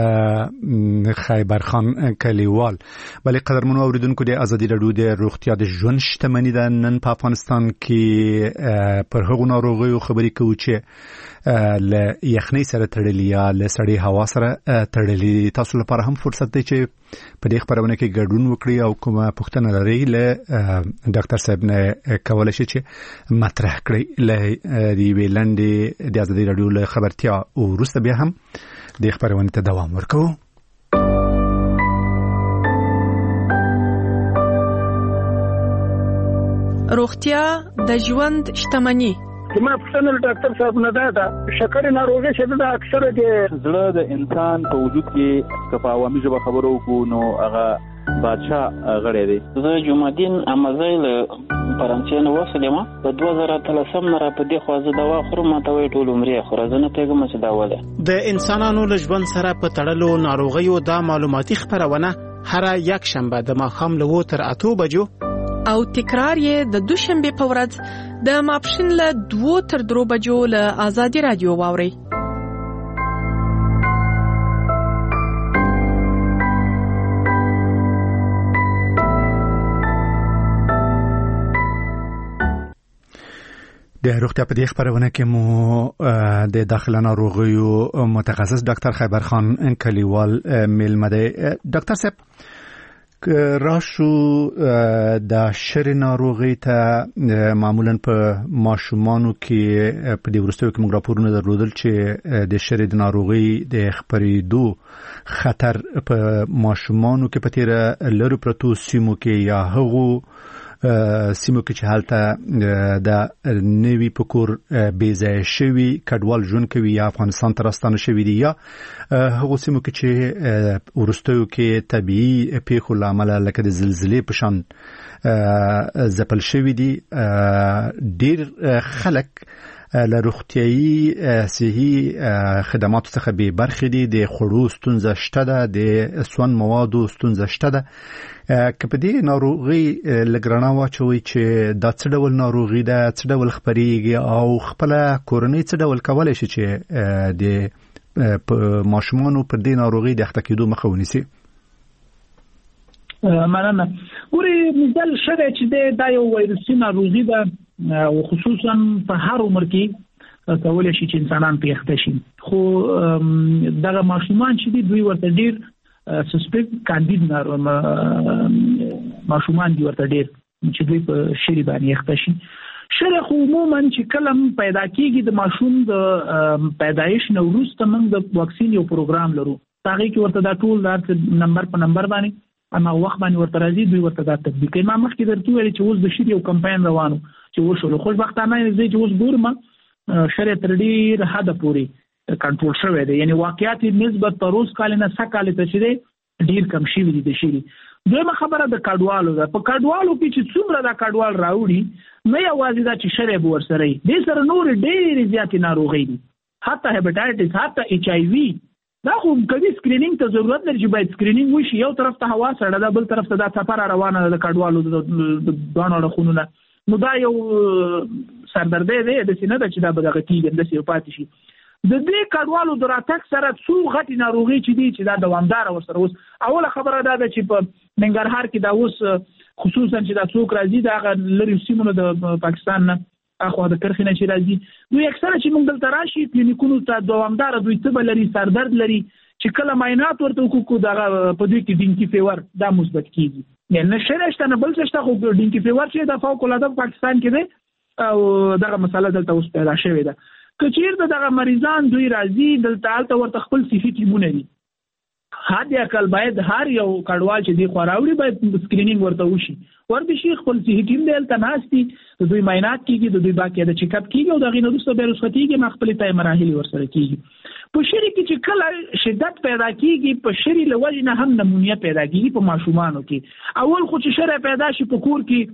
خیبر خان کلیوال. بلې قدرمنو اوریدونکو د ازادي رادیو د روغتیا د ژوند شتمنۍ د نن په افغانستان کې پر هغو ناروغیو خبرې کوو چې له یخنۍ سره تړلي یا له سړې هوا سره تړلي. تاسو لپاره هم فرصت دی چې په دې خبرونه کې ګډون وکړي او کومه پوښتنه لرئ له ډاکټر صاحب نه کولای شئ چې مطرح کړئ. له دې ویلندې د ازادي رادیو له خبرتیا او وروسته بیا هم د خبرونه ته دوام ورکوو. روغتیا د ژوند شتمنۍ. زما پوښتنه ډاکټر صاحب نه ده شکر ناروغي چې د اکثره د زړه د انسان په وجود کې په عوامي ژبه خبرو کو نو هغه بادشاہ غړی دی. زه جمعدین امازیل فرانسې نو وسلم په 2013 نه را په دې خوازه دوا خورم ته وی ټول عمرې خورزنه پیغام چې دا وله د انسانانو له ژوند سره په تړلو ناروغیو دا معلوماتي خبرونه هر یک شنبه د ماښام له 8 تر 8 بجو او تکرار یې د دوشنبه په ورځ د ماپښین له 2 تر 3 بجو له ازادي رادیو واوري. د روغتیا په دې خبرونه کې مو د داخله ناروغیو متخصص ډاکټر خیبر خان کلیوال میلمه دی. ډاکټر صاحب راشو د شری ناروغي ته معمولا په ماشومانو کې په دې وروستیو کې موږ راپورونه درلودل چې د شری د ناروغي د خپرېدو خطر په ماشومانو کې په تیر لرو پرتو سیمو کې یا هغو سیمو کې چې حالته د نوی پکور بیزای شوی کډوال ژوند کوي یا افغانستان ته راستانه شوی دی یا هغو سیمو کې چې ورستیو کې طبيعي پیښو لامل لکه د زلزلې په شان ځپل شوی دی. ډیر خلک له روغتيایي صحي خدماتو څخه به برخې دي، د خوړو ستونزه شته ده، د سون موادو ستونزه شته ده. که په دې ناروغي لګرانه واچوي چې دا څه ډول ناروغي ده، څه ډول خپرېږي او خپل کورنۍ څه ډول کولای شي چې د ماشومانو پر دې ناروغي د اخته کېدو مخه ونیسي. مننه. ګوري مثال شته چې دا یو وایرسي ناروغي ده او خصوصا په هر عمر کې کولای شي چې انسانان په اخته شي. خو دغه ماشومان چې دوی ورته ډیر سسپیکټ کاندید ماشومان دي ورته ډیر چې دوی په شری باندې اخته شي. شری خو عموما چې کلم پیدا کیږي د ماشوم د پیدایش نو وروسته موږ د واکسین یو پروګرام لرو. هغه کې ورته دا ټول د نمبر په نمبر باندې اما وخت باندې ورته راځي دوی ورته دا تطبیق کوي. ما مخکې درته ویل چې اوس د شری یو کمپاین روانو چې وشو. خوشبختانه زه چې اوس ګورم شری تر ډیر حد پورې کنټرول شوی دی، یعنی واقعیت نسبت تر اوس کال نه سکاله ته چې ډیر کم شي دي د شری. دویمه خبره د کډوالو ده. په کډوالو کې چې څومره د کډوال راوړي نه یوازې دا چې شری به ورسره دي سره نور ډیر زیات ناروغي دي، حتی هپاتایټس، حتی ایچ آی وی. دا خو کوي سکرینینګ ته ضرورت لري چې باید سکرینینګ وشي. یو طرف ته هوا سره ده، بل طرف ته دا سفر روانه ده د کډوالو د دوانو خونونه. نو دا یو سردردې دی د سینې د چې دا بدغه کیږي د سی پاتې شي. د دې کډوالو د راتګ سره څو غټي ناروغي چې دي چې دا دوامدار ورسره اوس اوله خبره ده چې په ننګرهار کې دا اوس خصوصا چې دا څوک راځي دا لری سیمونو د پاکستان نه اخو د کرخینه چې راځي دوی اکثره چې موږ دلته راشي کلینیکونو ته دوامدار دوی څه لري سردرد لري چې کله معاینات ورته وکړو دا په دې کې ډینکی فیور دا مثبت کیږي. یعنی نشرهشته نه بل څه خو ډینکی فیور چې د فوق العاده پاکستان کې دی او دا مسله دلته اوس پیدا شوې ده. کچیر دغه مریضان دوی راځي دلته ورته خپل صحي ټیمونه دي، حد اقل باید هر یو کډوال چې دی خوراوړي باید سکرینینګ ورته وشي ورته شي خپل صحي ټیم دی تل ناشتي د دوی معاینات کیږي د دوی باقاعده چیک اپ کیږي او د غینو وروسته به رخصتیږي مخبلي تای مراحل ورسره کیږي په شری کې چې کله شدت پیدا کیږي په شری لوجه نه هم نمونیا پیدا کیږي په ماشومانو کې اول خو چې شری پیدا شي په کور کې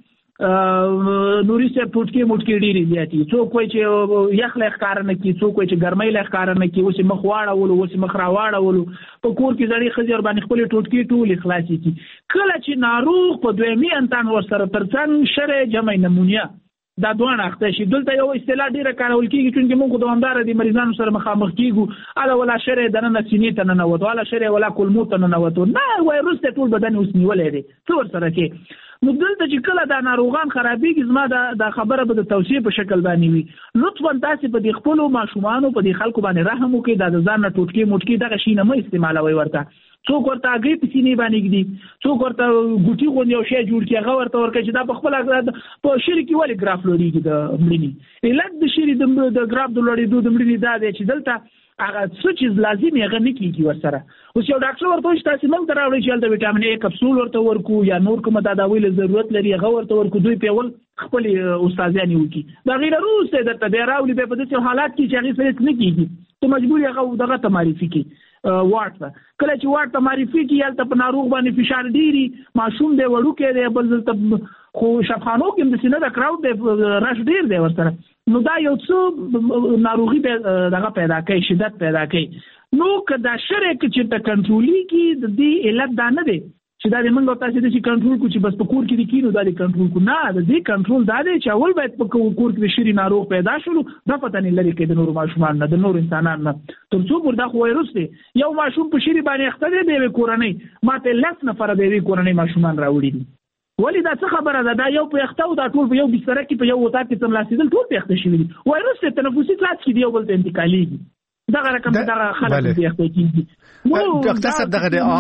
نوري سه پټکی موټکی ډیری زیاتی څوک وای چې یخ له ښکار نه کی څوک وای چې ګرمۍ له ښکار نه کی اوس مخ واړه اوس مخ را واړه په کور کې ځړې خزر باندې خپل ټوټکی ټول اخلاصي کی کله چې ناروغ په دویمي انتان ورسره ترڅنګ شری جمع نمونیا دا دوه اخته شي دلته یو اصطلاح ډیره کارول کیږي چې موږ دوامدار دي مریضانو سره مخامخ کیږو الا ولا شری دنه سینې ته نه وته ولا شری ولا کلمو ته نه وته نه وایروس ته ټول بدن اوس نیولې دي څور سره کې نو دلته چې کله دا ناروغان خرابېږي زما دا خبره به د توصیه په شکل باندې وي لطفا تاسو په دې خپل ماشومان په دې خلکو باندې رحم وکړئ د ځان نه ټوټکی موټکی دغه شي نه مې استعمالوي ورته څوک ورته اگې په سینې باندې کېږي څوک ورته ګوټي غونډ یو شی جوړ کړي هغه ورته ورکړي چې دا په خپل په شری کې ولې ګراف لوريږي د مړینی علت د شری د ګراف د لوريدو د مړینی دا دی چې دلته هغه څه چې لازمي هغه نه کیږي ورسره اوس یو ډاکټر ورته وایي تاسو موږ دراوړی چې د وټامین ا کپسول ورته ورکو یا نور کومه تداوی له ضرورت لري هغه ورته ورکو دوی په ول خپل استادانی وکي دا غیر روسه د تدراولی په دې حالات کې چې هغه سره نه کیږي ته مجبور هغه دغه تمارفي کی واټ کله چې واټ تمارفي کی یالته په ناروغ باندې فشار ډیری ماشوم دی وړو کې دی بل ځل خو شفخانو کې د سینې د کراود دی رش ډیر دی ورسره نو دا یو څه ناروغي دغه پیدا کوي شدت پیدا کوي نو کدا شرک چې ته کنټرولي کی د دې علت دا نه دی چې دا موږ تاسو د کنټرول کو چې بس په کور کې د کینو دا د کنټرول کو نه د دې کنټرول دا دی چې اول باید په کور کې شری ناروغ پیدا شول دا پته نه لري کې د نور ماشومان نه د نور انسانانو نه تر څو وردا خو وایروس دی یو ماشوم په شری باندې اخته دی د کورنۍ ماته لس نفر د کورنۍ ماشومان راوړي دي ولی دا څه خبره ده دا یو په اخته او دا ټول په یو بستر کې په یو وتا کې تملاسیدل ټول په اخته شوی دي وایروس ته تنفسي کلاس کې دی یو بل ته انتقالي دا رقم دا خلک دی اخته کیږي ډاکټر صاحب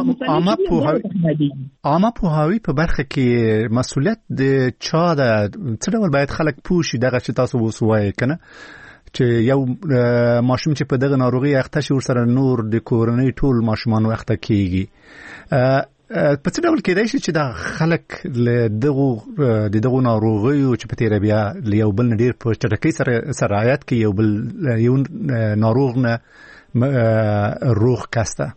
دغه عامه پوهاوی په برخه کې مسؤلیت د چا د څه ډول باید خلک پوښي دغه چې تاسو وسوای کنه چې یو ماشوم چې په دغه ناروغي اخته شي ورسره نور د کورنۍ ټول ماشومان اخته کیږي په څه ډول کېدای شي چې دا خلک له دغه ناروغیو چې په تیر بیا یو بل ډیر په چټکۍ سره سرایت کې یو ناروغ نه روغ کاسته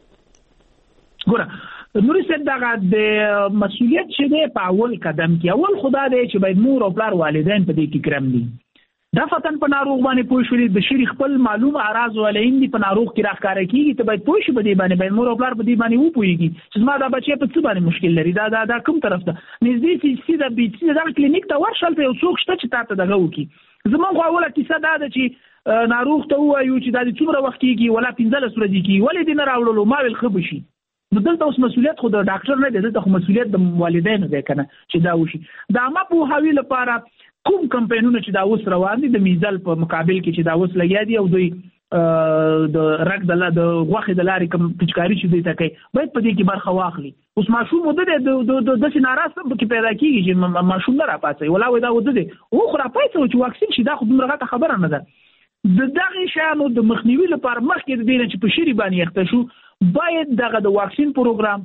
ګوره نوري څه دغه د مسؤلیت چې دی په اول قدم کې اول خدا دی چې باید مور او پلار والدین په دې کې کرم دي دا فتن په ناروغ باندې پوه شولې د شری خپل معلوم اعراض ولین دي په ناروغ کې راخاره کیږي ته باید پوه شي په دې باندې مور او پلار په دې باندې وپويږي چې ما دا بچي په څه باندې مشکل لري دا کوم طرف ته نږدې چې دا بیت دا کلینیک ته ورشل په یو څوک شته چې تاسو دغه وکي زمونږ اوله کیسه دا ده چې ناروغ ته وایو چې دا د څومره وخت کېږي ولا 15 ورځې کېږي ولې دې نه راوړلو ما ویل خو بشي نو دلته اوس مسؤلیت خو د ډاکټر نه دی دلته خو مسؤلیت د والدینو دی کنه چې دا وشي دا ما په هاوی لپاره کوم کمپاینونه چې دا اوس روان دي د میزل په مقابل کې چې دا اوس لګیا دي او دوی د رګ د غوخه د لارې کوم پچکاری چې دوی تکي باید په دې کې برخه واخلي اوس ماشوم د داسې ناراض کې پیدا کیږي چې ماشوم نه راپاتې ولا ودا ودی او خو راپاتې چې واکسین شي دا خو دومره غټه خبره نه ده د دغه شانو د مخنیوي لپاره مخکې د دې چې په شری باندې اخته شو باید دغه د واکسین پروګرام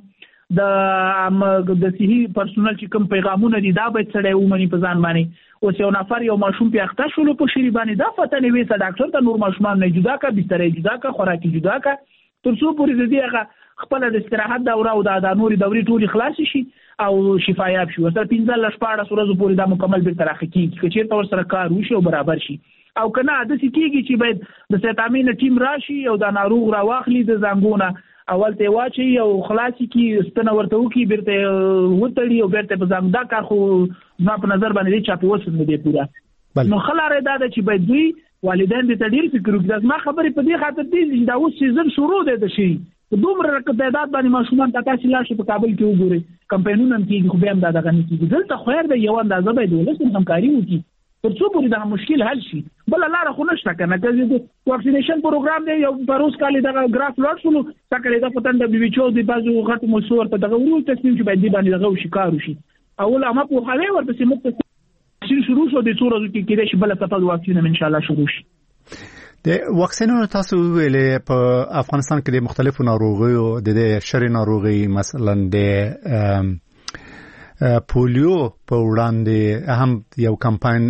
د صحي پرسونل چې کوم پیغامونه دي دا باید سره ومني په ځان باندې اوس یو نفر یو ماشوم په اخته شول په شری باندې دا فتنه وي چې ډاکټر ته نور ماشومان نه جدا کا بسترې جدا کا خوراکي جدا کا تر څو پورې دې هغه خپل د استراحت دوره او د نوري دوري ټول خلاص شي او شفایاب شي ورته 15 14 ورځې پورې دا مکمل به ترخه کیږي چې تاسو سره کار وشي او برابر شي او کنه د سکیږي چې باید د سیتامین ټیم راشي او د ناروغ را واخلي د زنګونه اول ته واچي او خلاصي کی ستنه ورته وکي بیرته وټړي او بیرته په ځم دا کار خو ما په نظر باندې چا په وسم نه دی پورا نو خلاره دا چې باید دوی والدین دې تدیر فکر وکړي ما خبرې په دې خاطر دي چې دا اوس سیزن شروع دی د شي دومره تعداد باندې ماشومان تاسو لاشي په کابل کې وګوري کمپاینونه کې خو به هم دا دغه نه کیږي دلته خو د یو اندازه باید ولسم همکاري وکړي تر څو پورې دا مشکل حل شي بل لاره خو نشته کنه چې د واکسینیشن پروګرام دی یو پروس کال دا ګراف لوټ شول تکړه دا پتن د بي چو دی بازو غټ مسور ته دغه ورول تصمیم چې باید دی باندې دغه شکار وشي اول ما په هغه ورته سیمه شروع شو د څورو کې کېږي چې بل ته په واکسین ان شاء الله شروع شي د واکسینونو تاسو ویلې په افغانستان کې د مختلفو ناروغیو د شری ناروغي مثلا د پولیو په وړاندې هم یو کمپاین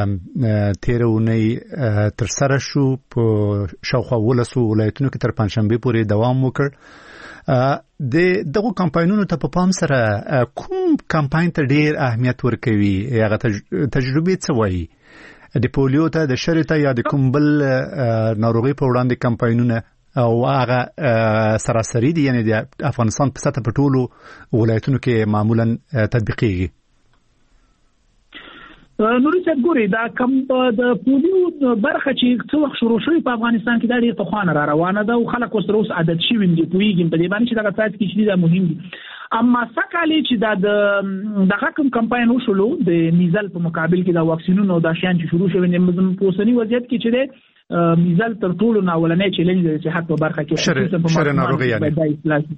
تیرونی تر سره شو په شاوخوا ولسو ولایتونو کې تر پنځشنبه پورې دوام وکړ. دغه کمپاینونو ته په پام سره کوم کمپاین ته ډیر اهمیت ورکوي؟ هغه تجربه څه وایي؟ د پولیو ته، د شری ته، یا د کوم بل ناروغي په وړاندې کمپاینونه او هغه سراسری دي، یعنی د افغانستان په سطح په ټولو ولایتونو کې معمولا تطبیقيږي؟ نوري صاحب ګوري دا کوم د پولیو برخه چې څو وخت شروع شوی په افغانستان کې دا ډېر طوفان را روانه ده او خلک اوس روز عادت شي ویني پویږي په دې باندې چې دا تاسو کې چې دا مهم دي. اما سکهالی چې دا د حکم کمپاین وشولو د میزل په مقابل کې دا واکسینونو دا شان چې شروع شوی نه په اوسنی وضعیت کې چې میزل تر ټولو ناولنې چیلنج دی چې حتی برخه کې شری ناروغي یعنی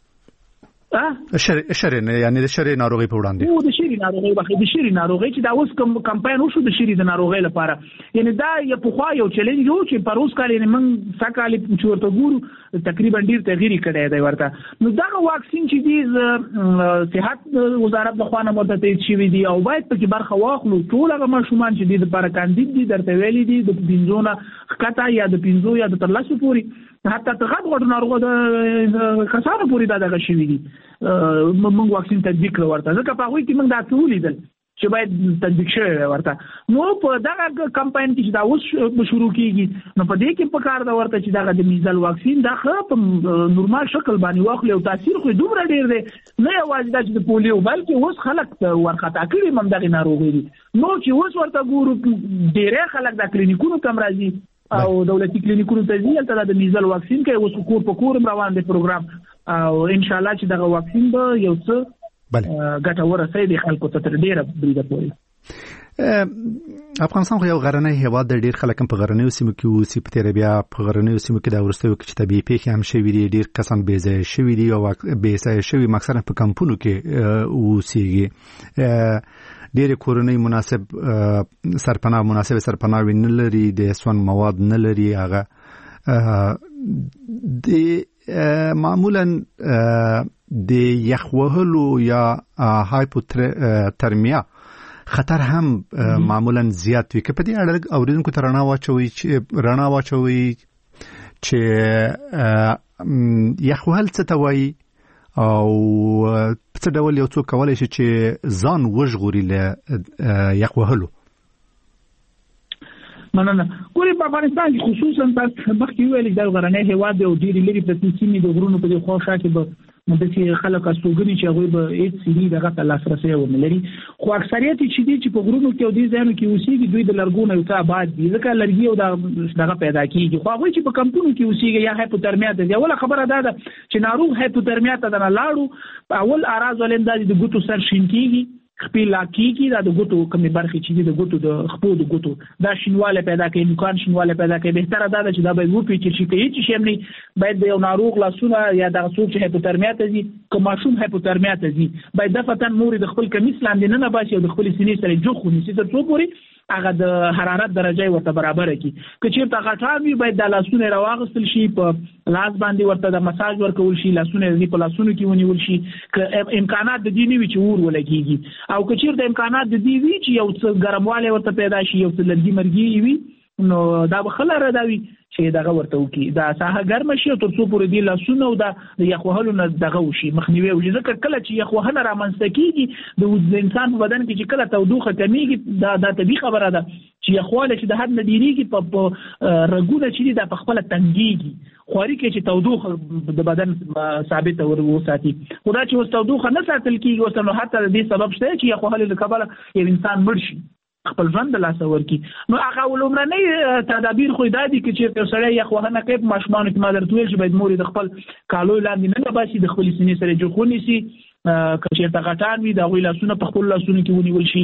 شری نه، یعنی د شری ناروغي په وړاندې او د شری ناروغي واخې د شری ناروغي چې دا اوس کوم کمپاین وشو د شری د ناروغي لپاره، یعنی دا یو په خوا یو چیلنج یو چې په روز کال یې من سکهالی چې ورته ګورو تقریبا ډیر تغییر کړی دی ورته. نو دا واکسین چې دی صحت وزارت له خوا نه مرتب شوی دی او باید پکې برخه واخلو. ټول هغه ماشومان چې د لپاره کاندید دي درته ویلي دي د 15 خطا یا د 15 یا د 13 پوري حتی تر غوډ ناروغ د کسانو پوري دا دغه شوی دي موږ واکسین تطبیق ورته ځکه په هغه کې موږ دا ټول لیدل چې باید تطبیق شوی ورته. نو په دغه کمپاین کې چې دا اوس شروع کیږي نو په دې کې په کار دا ورته چې دغه د میزل واکسین دا په نورمال شکل باندې واخلي او تاثیر خو دومره ډیر دی نه یوازې د پولیو بلکې اوس خلک ورخطا کړي هم دغه ناروغي دي. نو چې اوس ورته ګورو ډیره خلک د کلینیکونو کم راځي او دولتي کلینیکونو ته ځي تل د میزل واکسین کوي. اوس کور په کور روان دي پروګرام او ان شاء الله چې دغه واکسین به یو څه ګټور شي د خلکو ته تر ډیره بریده پوري. افغانستان خو یو غرنی هیواد د ډیر خلک په غرنیو سیمو کې اوسي، په تیر بیا په غرنیو سیمو کې د ورستیو کې چې طبيعي پیښې هم شوي دي، ډیر کسان بیځای شوي دي او بیځای شوي مکثره په کمپونو کې اوسيږي. ډېر کورنۍ مناسب سرپناه نه لري، د سون مواد نه لري. هغه د معمولا د یخ وهلو یا هایپوترمیا خطر هم معمولا زیات وي. که په دې اړه اوریدونکو ته رڼا واچوي چې یخ وهل څه ته وایي او څه ډول یو څوک کولای شي چې ځان وژغوري له یخ وهلو؟ مننه. ګورې په افغانستان کې خصوصا تاسو مخکې ویلي دا غرنی هیواد دی او ډېرې لرې پرتې سیمې د غرونو په دې خوا شا کې به داسې خلک استوګني چې هغوی به هېڅ سیري دغه ته لاسرسی ونه لري. خو اکثریت چې دي چې په غرونو کې او دې ځایونو کې اوسېږي دوی د لرګو نه یو څه آباد دي ځکه لرګي او دغه پیدا کېږي. خو هغوی چې په کمپونو کې اوسېږي یا هایپوترمیا ته ځي، اوله خبره دا ده چې ناروغ هایپوترمیا ته دننه لاړو اول اعراض ولې دا د ګوتو سر شین کېږي، خپل لاکیږي، دا د ګوتو کومې برخې چې دي د ګوتو د خپو د ګوتو دا شینواله پیدا کوي، امکان شینواله پیدا کوي. بهتره دا ده چې دا باید وپېچل شي. که هېڅ شی هم نه باید د یو ناروغ لاسونه یا دغه څوک چې هایپوترمیا ته ځي، که ماشوم هایپوترمیا ته ځي، باید دفعتاً مور د خپل کمیس لاندې نه باسي او د خپل سینې سره جوخ ونیسي تر څو پورې هغه د حرارت درجه ورته برابر کړي. که چیرته غټان وي باید د لاسونه راواغستل شي، په لاس باندې ورته د مساج ورکول شي، لاسونه یې په لاسونو کې ونیول شي. که امکانات د دې نه وي چې اور ولګيږي او که چیرته امکانات د دې وي چې یو څه ګرمواله ورته پیدا شي، یو څه لږی مرګي وي، نو دا به خلاره دا وي چې دغه ورته وکي دا ساحه ګرم شي تر څو پورې دی لاسونه او د یخ وهلو نه دغه وشي مخنیوي وشي. ځکه کله چې یخ وهنه رامنځته کیږي د انسان په بدن کې چې کله تودوخه کمیږي دا طبیعي خبره ده چې یخ وهله چې د حد نه ډیریږي په رګونه چې دا په خپل تنګيږي خوري کې چې تودوخه د بدن ثابت وساتي. خو دا چې اوس تودوخه نه ساتل کیږي اوس نو حتی د دې سبب شته چې یخ وهله د کبله یو انسان مړ شي خپل ژوند د لاسه ورکړي. نو هغه ولومړنۍ تدابیر خو دا دي چې یو سړی یخ وهنه کوي په ماشومانو کې ما درته ویل چې باید مور د خپل کالو لاندې نه باسي، د خپل سینې سره جوخ ونیسي. که چېرته غټان وي د هغوی لاسونه په خپلو لاسونو کې ونیول شي،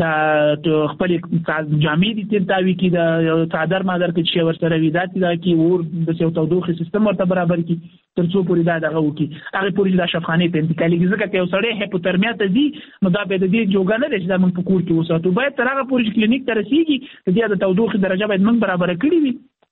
د خپلې جامې دي تېر تاوي کړي، د څادر مادر کې چې ورسره وي دا کړي، اور د یو تودوخې سیستم ورته برابر کړي تر څو پورې دا دغه وکړي هغې پورې چې دا شفخانې ته انتقالېږي. ځکه که یو سړی هایپوترمیا ته ځي نو دا باید د دې جوګه نه دی چې دا موږ په کور کې وساتو، باید تر هغه پورې چې کلینیک ته رسېږي د دې د تودوخې درجه باید موږ برابره کړې وي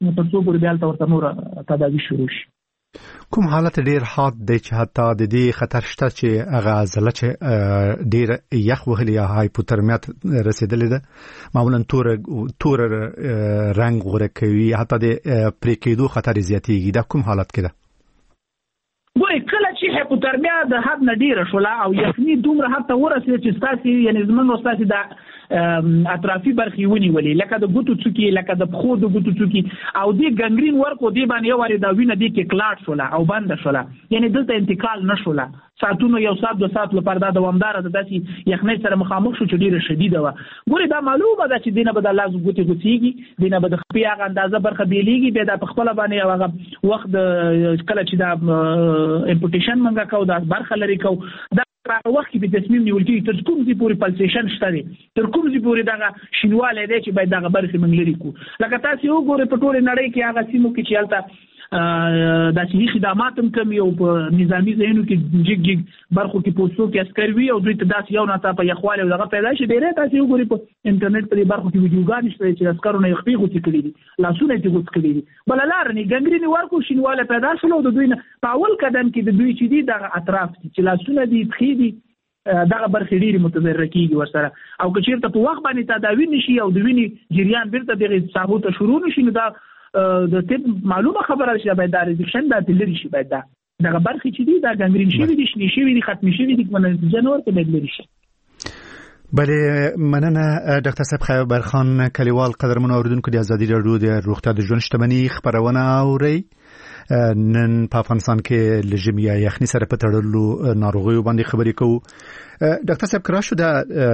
تر څو پورې بیا ورته نور تداوی شروع شي. کوم حالت ډیر حاد دی چې حتی د دې خطر شته چې هغه عضله چې ډیر یخ وهلي یا هایپوترمیا رسیدلې ده معمولا تور رنگ غوره کوي حتی د پرې کېدو خطر زیاتېږي دا کوم حالت کې ده؟ ګورې کله چې هایپوترمیا د حد نه ډیره شوله او یخني دومره حد ته ورسېده چې ستاسې یعنې زموږ او ستاسې د اطرافي برخې ونیولې لکه د ګوتو څوکې لکه د پښو د ګوتو څوکې او دې ګنګرین ورکو دې باندې یو وارې دا وینه دې کې کلاټ شوله او بنده شوله یعنې دلته انتقال نه شوله ساعتونو یو ساعت 2 ساعت لپاره دا دوامداره ده داسې یخنۍ سره مخامخ شو چې ډیره شدیده وه. ګورې دا معلومه ده چې دې نه به د لاس ګوتې غوڅېږي دې نه به د خپې هغه اندازه برخه بیلېږي بیا دا په خپله باندې یو هغه وخت کله چې دا امپوټیشن منګه کوو دا برخه لرې کوو دا هغه وخت کې به تصمیم نیول کېږي تر کوم ځای پورې پلسیشن شته دی تر کوم ځای پورې دغه شینوالی دی چې باید دغه برخې موږ لرې کړو. لکه تاسې وګورئ په ټولې نړۍ کې هغه سیمو کې چې هلته دا صحي خدمات هم کم او په نظامي ځایونو کې جګ جګ برخو کې پوستو کې عسکر وي او دوی ته داسې یو ناڅاپه یخوالی او دغه پیدا شي ډېری تاسې وګورئ په انټرنیټ په دې برخو کې ویډیوګانې شته چې عسکرو نه یخپې غوڅې کړي دي لاسونه یې غوڅ کړي دي بله لاره نه ګنګرینې ورکړو شینوالی پیدا شول او د دوی نه په اول قدم کې د دوی چې دي دغه اطراف دي چې لاسونه دي پښې دي دغه برخې ډېرې متضرره کېږي ورسره او که چېرته په وخت باندې تداوي نشي او د وینې جریان بیرته دغې ساحو ته شروع نشي نو دا د طب معلومه خبره چې باید دا ریزکشن دا لرې شي باید دغه برخې چې دي دا ګنګرین شوي دي شنې شوي دي ختمې شوي دي کومه نتیجه نه ورته باید لرې شي. بله مننه ډاکټر صاحب خیبر خان کلیوال قدرمنو اوریدونکو د ازادي راډیو د روغتیا د ژوند شتمني خبرونه اورئ. نن په افغانستان کې له ژمي یا یخني سره په تړلو ناروغیو باندې خبرې کوو. ډاکټر صاحب کرا شو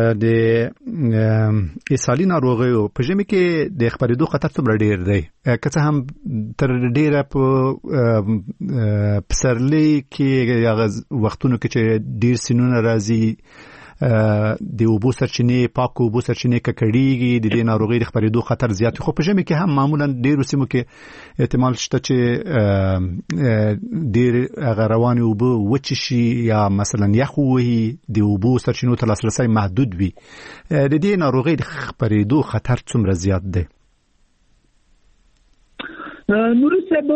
د اسهالي ناروغیو په ژمي کې د خبرېدو خطر څومره ډیر دی که څه هم تر ډیره په پسرلي کې هغه وختونو کې چې ډیر سینونه راځي د اوبو سرچینې پاک اوبو سرچینې ککړېږي د دې ناروغۍ د خپرېدو خطر زیات خو په ژمي کې هم معمولا ډېرو سیمو کې احتمال شته چې ډېر هغه روانې اوبه وچې شي یا مثلا یخ ووهي د اوبو سرچینو ته لاسرسی محدود وي د دې ناروغۍ د خپرېدو خطر څومره زیات دی؟ نوري صاحب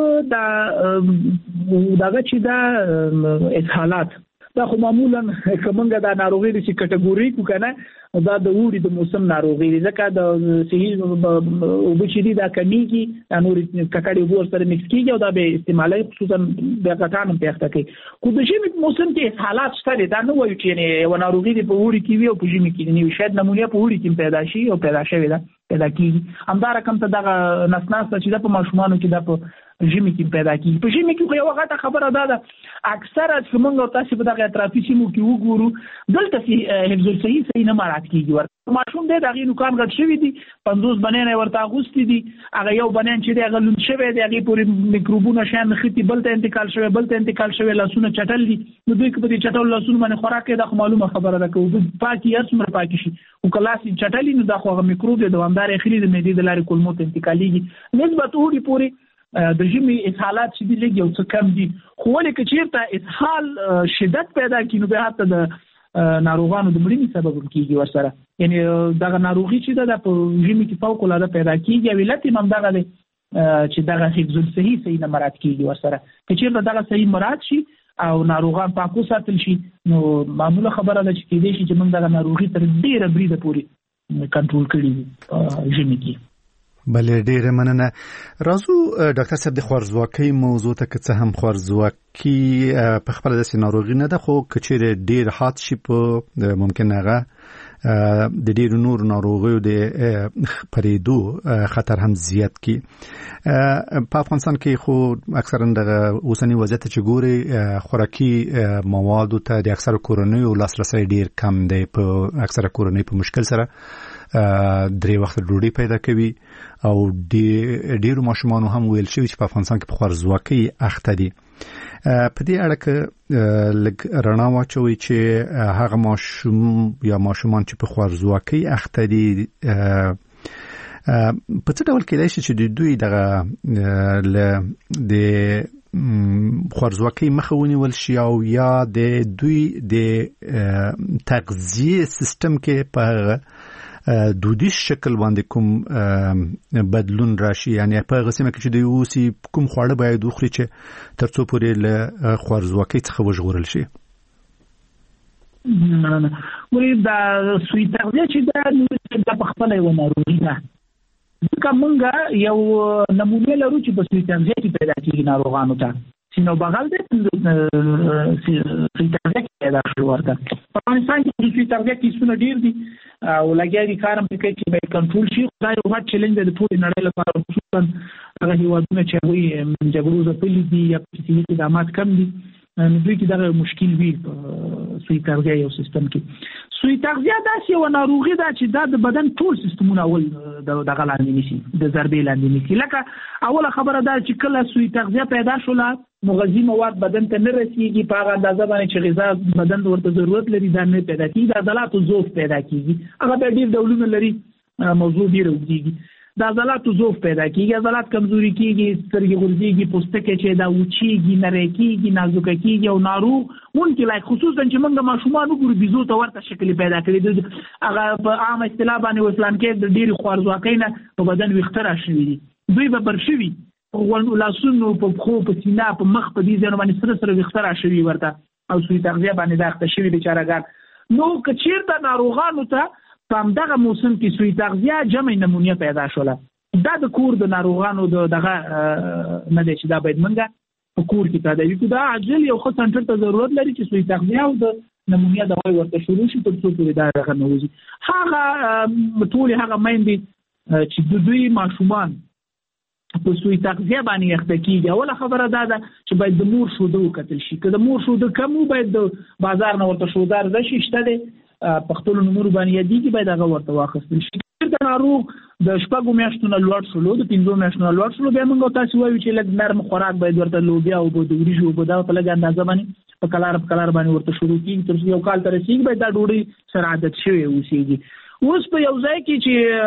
دغه چې دا اسهالات دا خو معمولا کومه دا ناروغي چې کټګوري کو کنه دا د وړي د موسم ناروغي ځکه د صحي وبچري دا کمیږي دا نور ککړې وبور سره مکس کیږي او دا به استعمالي خصوصا د غټانو په اخته کوي کو د ژمي موسم کې حالات شته دا نه وایي چې یو ناروغي په وړي کې وي او په ژمي کې نه شاید نمونه په وړي کې پیدا شي او پیدا شوی دا پیدا کیږي همدا رقم ته دا نسناس چې دا په ماشومانو کې دا په ژمي کې پیدا کیږي په ژمي کې یو غټه خبره ده اکثره چې موږ تاسو په دغه اطرافي سیمو کې وګورو دلته حفظ الصحي صحیح نه مراعات کیږي ورته ماشوم دې دغه نوکان غټ شوی دي 50 بنانه ورته اغوستي دي هغه یو بنان چې دغه لون شوی دی هغه پورې میکروبونه شان ختی بلته انتقال شوی لاسونه چټل دي نو دوی په دې چټل لاسونه باندې خوراک د معلومه خبره ده کوو پاکي هرڅومره پاکي شي او کلاس چټل نو دا خو میکروب د دوامدار اخلي د معدې د لارې کولمو ته انتقاليږي نسبت وړي پورې د ژمي اسهالات چې دي لږ یو څه کم دي خو ولکه چیرته اسهال شدت پیدا کینو به حتی د ناروغانو د مړینې سبب کیږي ورسره یعنی دغه ناروغي چې د په ژمي کې فوق العاده پیدا کیږي او علت هم دغه دی چې دغه حفظ الصحي صحیح نه مراعات کیږي ورسره چې چیرته دغه صحیح مراعات شي او ناروغان پاکو ساتل شي نو معموله خبره ده چې کېدای شي چې موږ دغه ناروغي تر ډیره بریده پورې کنټرول کړي ژمي کې. بله ډیره مننه. راځو ډاکټر صاحب د خوارزواکۍ موضوع ته که څه هم خوارزواکي په خپله داسې ناروغي نه ده خو که چیرې ډیر حاد شي په ممکن هغه د ډیرو نور ناروغیو د خپرېدو خطر هم زیات کی. په افغانستان کې خو اکثرا د اوسنی وضعیت چې ګوري خوراکي موادو ته د اکثر کورنیو لاسرسی ډیر کم دی په اکثر کورنۍ په مشکل سره درې وخت ډوډۍ پیدا کوي او ډیرو ماشومانو هم ویل شوي چې په افغانستان کې په خوارزواکۍ اخته دي. په دې اړه که لږ رڼا واچوي چې هغه ماشوم یا ماشومان چې په خوارزواکۍ اخته دي په څه ډول کېدای شي چې دوی دغه د خوارزواکۍ مخه ونیول شي او یا د دوی د تغذیه سیستم کې په دودیش شکل باندې کوم بدلون راشي، یعنی په غسیمه کې چې د اوسي کوم خواړه باید وخوري چې ترڅو پورې له خوارزواکۍ څخه وژغورل شي؟ نه ولې دا سوی تغذیه چې دا په خپل یو ناروغي ده. کومه یو نمونه لرو چې په سوی تغذیه کې پیدا کیږي ناروغانو ته سینو بغل دې سوی تغذیه کې پیدا شو ورته. په افغانستان کې سوی تغذیه کې څونه ډیر دي او لګیا دي کارم کې چې باید کنټرول شي. دا یو هټ چیلنج دی د ټول نړۍ لپاره، خصوصا هغه هیوادونه چې هغوی جګړو ځپلي دي یا په سیمه کې اقدامات کم دي، دوی کې دا مشکل وي په سوی تغذیه یو سیستم کې. سوی تغذیه داسې یو ناروغي ده چې دا د بدن ټول سیستمونه اول دغه لاندې نیسي، د ضربې لاندې نیسي. لکه اوله خبره ده چې کله سوی تغذیه پیدا شوله نو غذایي مواد بدن ته نه رسیږي په هغه اندازه باندې چې غذا بدن ورته ضرورت لري، دا نه پیدا کېږي. د عضلاتو ضعف پیدا کېږي، هغه به ډېر ډولونه لري، موضوع ډېره اوږدېږي. د عضلاتو ضعف پیدا کېږي، عضلات کمزوري کېږي، سترګې غورځېږي، پوستکی چې دا وچېږي، نری کېږي، نازکه کېږي او ناروغ مونږ لایک خصوصا چې موږ ماشومان وګورو بیزو ته ورته شکل پیدا کړي. هغه په عام اصطلاح باندې وسلام کې د ډېرې خوارزواکۍ نه په بدن ویښته راشوي دي، دوی به بر شوي لاسونو په پښو په سینه په مخ په دې ځایونو باندې سره سره ویښته راشوي ورته او سوی تغذیه باندې دا اخته شوي بیچارهګان. نو که چېرته ناروغانو ته په همدغه موسم کې سوی تغذیه جمع نمونه پیدا شوله، دا د کور د ناروغانو دغه نه دی چې دا باید موږ په کور کې تداوي کړو. دا عاجل یو ښه سنټر ته ضرورت لري چې سوی تغذیه او د نمونیا دوای ورته شروع شي تر څو پورې دا دغه نه وځي. هغه ټولې هغه میندې چې د دوی ماشومان په سوی تغذیه باندې اخته کېږي، اوله خبره دا ده چې باید د مور شوده وکتل شي. که د مور شوده کم و باید د بازار نه ورته شوده ارزه شي، شته دی په خپلو نومونو باندې یادېږي، باید هغه ورته واخیستل شي. د ناروغ د 6 میاشتو نه لوړ شولو، د 5 میاشتو نه لوړ شولو، بیا موږ تاسو وایو چې لږ نرم خوراک باید ورته لوبیا او د وریجو اوبه دا په لږ اندازه باندې په کلار باندې ورته شروع کېږي تر څو یو کال ته رسېږي، باید دا ډوډۍ سره عادت شوی اوسېږي. اوس په یو ځای کې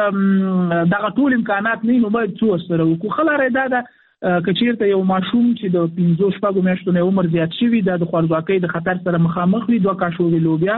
چې دغه ټول امکانات نه نو باید څه ورسره وکړو. ښه لاره دا ده که چېرته یو ماشوم چې د 5-6 میاشتو نه عمر زیات شوي دا د خوارزواکۍ د خطر سره مخامخ وي، 2 کاشوغې لوبیا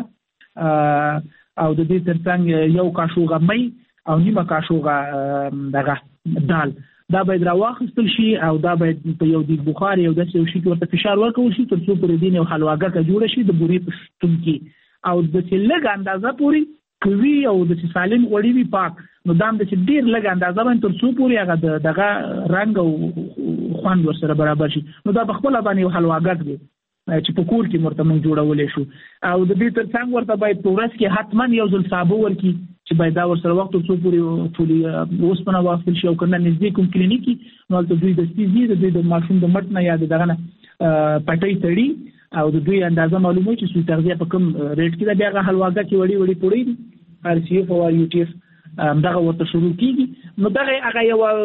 او د دې ترڅنګ 1 کاشوغه مۍ او نیمه کاشوغه دغه دال، دا باید راواخیستل شي او دا باید په یو دیګ بخار یو داسې یو شي کې ورته فشار ورکول شي تر څو پورې دین یو حلواګه جوړه شي د بورې په شتون کې او د چې لږ اندازه پورې کوي او د سالم غوړي وي پاک، نو دا هم د چې ډېر لږ اندازه باندې تر څو پورې هغه دغه رنګ او خوند ورسره برابر شي، نو دا په خپله باندې یو حلواګک دی چې په کور کې ورته موږ جوړولی شو. او د دې تر څنګ ورته باید په ورځ کې حتما یو ځل سابه ورکړي چې باید دا ورسره وخت تر څو پورې ټولې اوسپنه واخیستل شي او که نه نږدې کوم کلینیک وي نو هلته دوی دستي ځي د دوی د ماشوم د مټ نه یا د دغه نه پټۍ تړي او د دوی اندازه معلوموي چې سوی تغذیه په کوم ریټ کې ده. بیا هغه حلواګه کې وړي پوړی دي RCF او UTF دغه ورته شروع کېږي. نو دغه هغه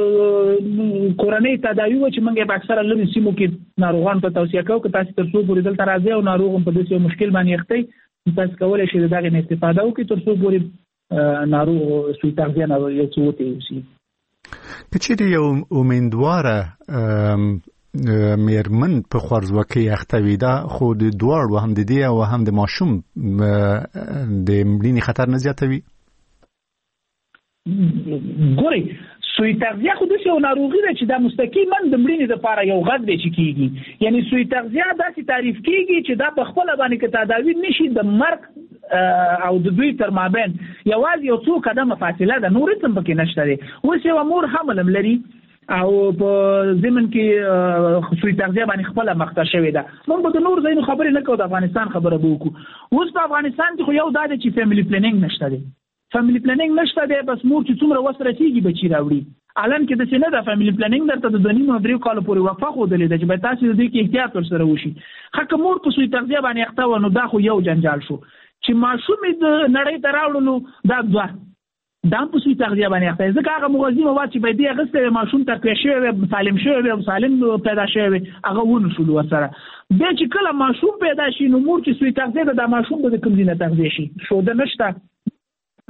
یو کورنۍ تداوي وه چې موږ یې په اکثره لرې سیمو کې ناروغانو ته توصیه کوو که تاسې تر څو پورې دلته راځئ او ناروغ هم په داسې یو مشکل باندې اخته تاسې کولی شئ د دغې نه استفاده وکړئ تر څو پورې ناروغ سوی تغذیه یو څه وتېوسي. که چېرې یو امیندواره میرمن په خوارزواکۍ اخته وي، دا خو د دواړو هم د دې او هم د ماشوم د مړینې خطر نه زیاتوي؟ ګورئ سوی تغذیه خو داسې یو ناروغي ده چې دا مستقیما د مړینې دپاره یو غږ دی چې کېږي. یعنې سوی تغذیه داسې تعریف کېږي چې دا په خپله باندې که تداوي نه شي د مرګ او د دوی تر مابین یوازې یو څو قدمه فاصله ده، نور هېڅ هم پکې نشته دی. اوس یوه مور حمل هم لري او په ضمن کې سوی تغذیه باندې خپله مخته شوې ده. موږ به د نور ځایونو خبرې نه کوو، د افغانستان خبره به وکړو. اوس په افغانستان کې خو یو دا دی چې فیملی پلانینګ نشته دی. فیملی پلانینګ نشته دی، بس مور چې څومره وس رسېږي بچي راوړي. الان کې داسې نه ده، فیملی پلانینګ درته د 2.5 کالو پورې وقفه ښودلې ده چې باید تاسې د دې کې احتیاط ورسره وشي. ښه که مور په سوی تغذیه باندې اخته وه نو دا خو یو جنجال شو. چې ماشوم یې د نړۍ ته راوړو نو دا دا هم په سوی تغذیه باندې اخته دی، ځکه هغه مغذي مواد چې باید یې اخیستی وي ماشوم تقویه شوی وي، سالم شوی وي او سالم پیدا شوی وي، هغه ونه شولو ورسره. بیا چې کله ماشوم پیدا شي نو مور چې سوی تغذیه ده دا ماشوم به د کوم ځای نه تغذیه شي، شوده نشته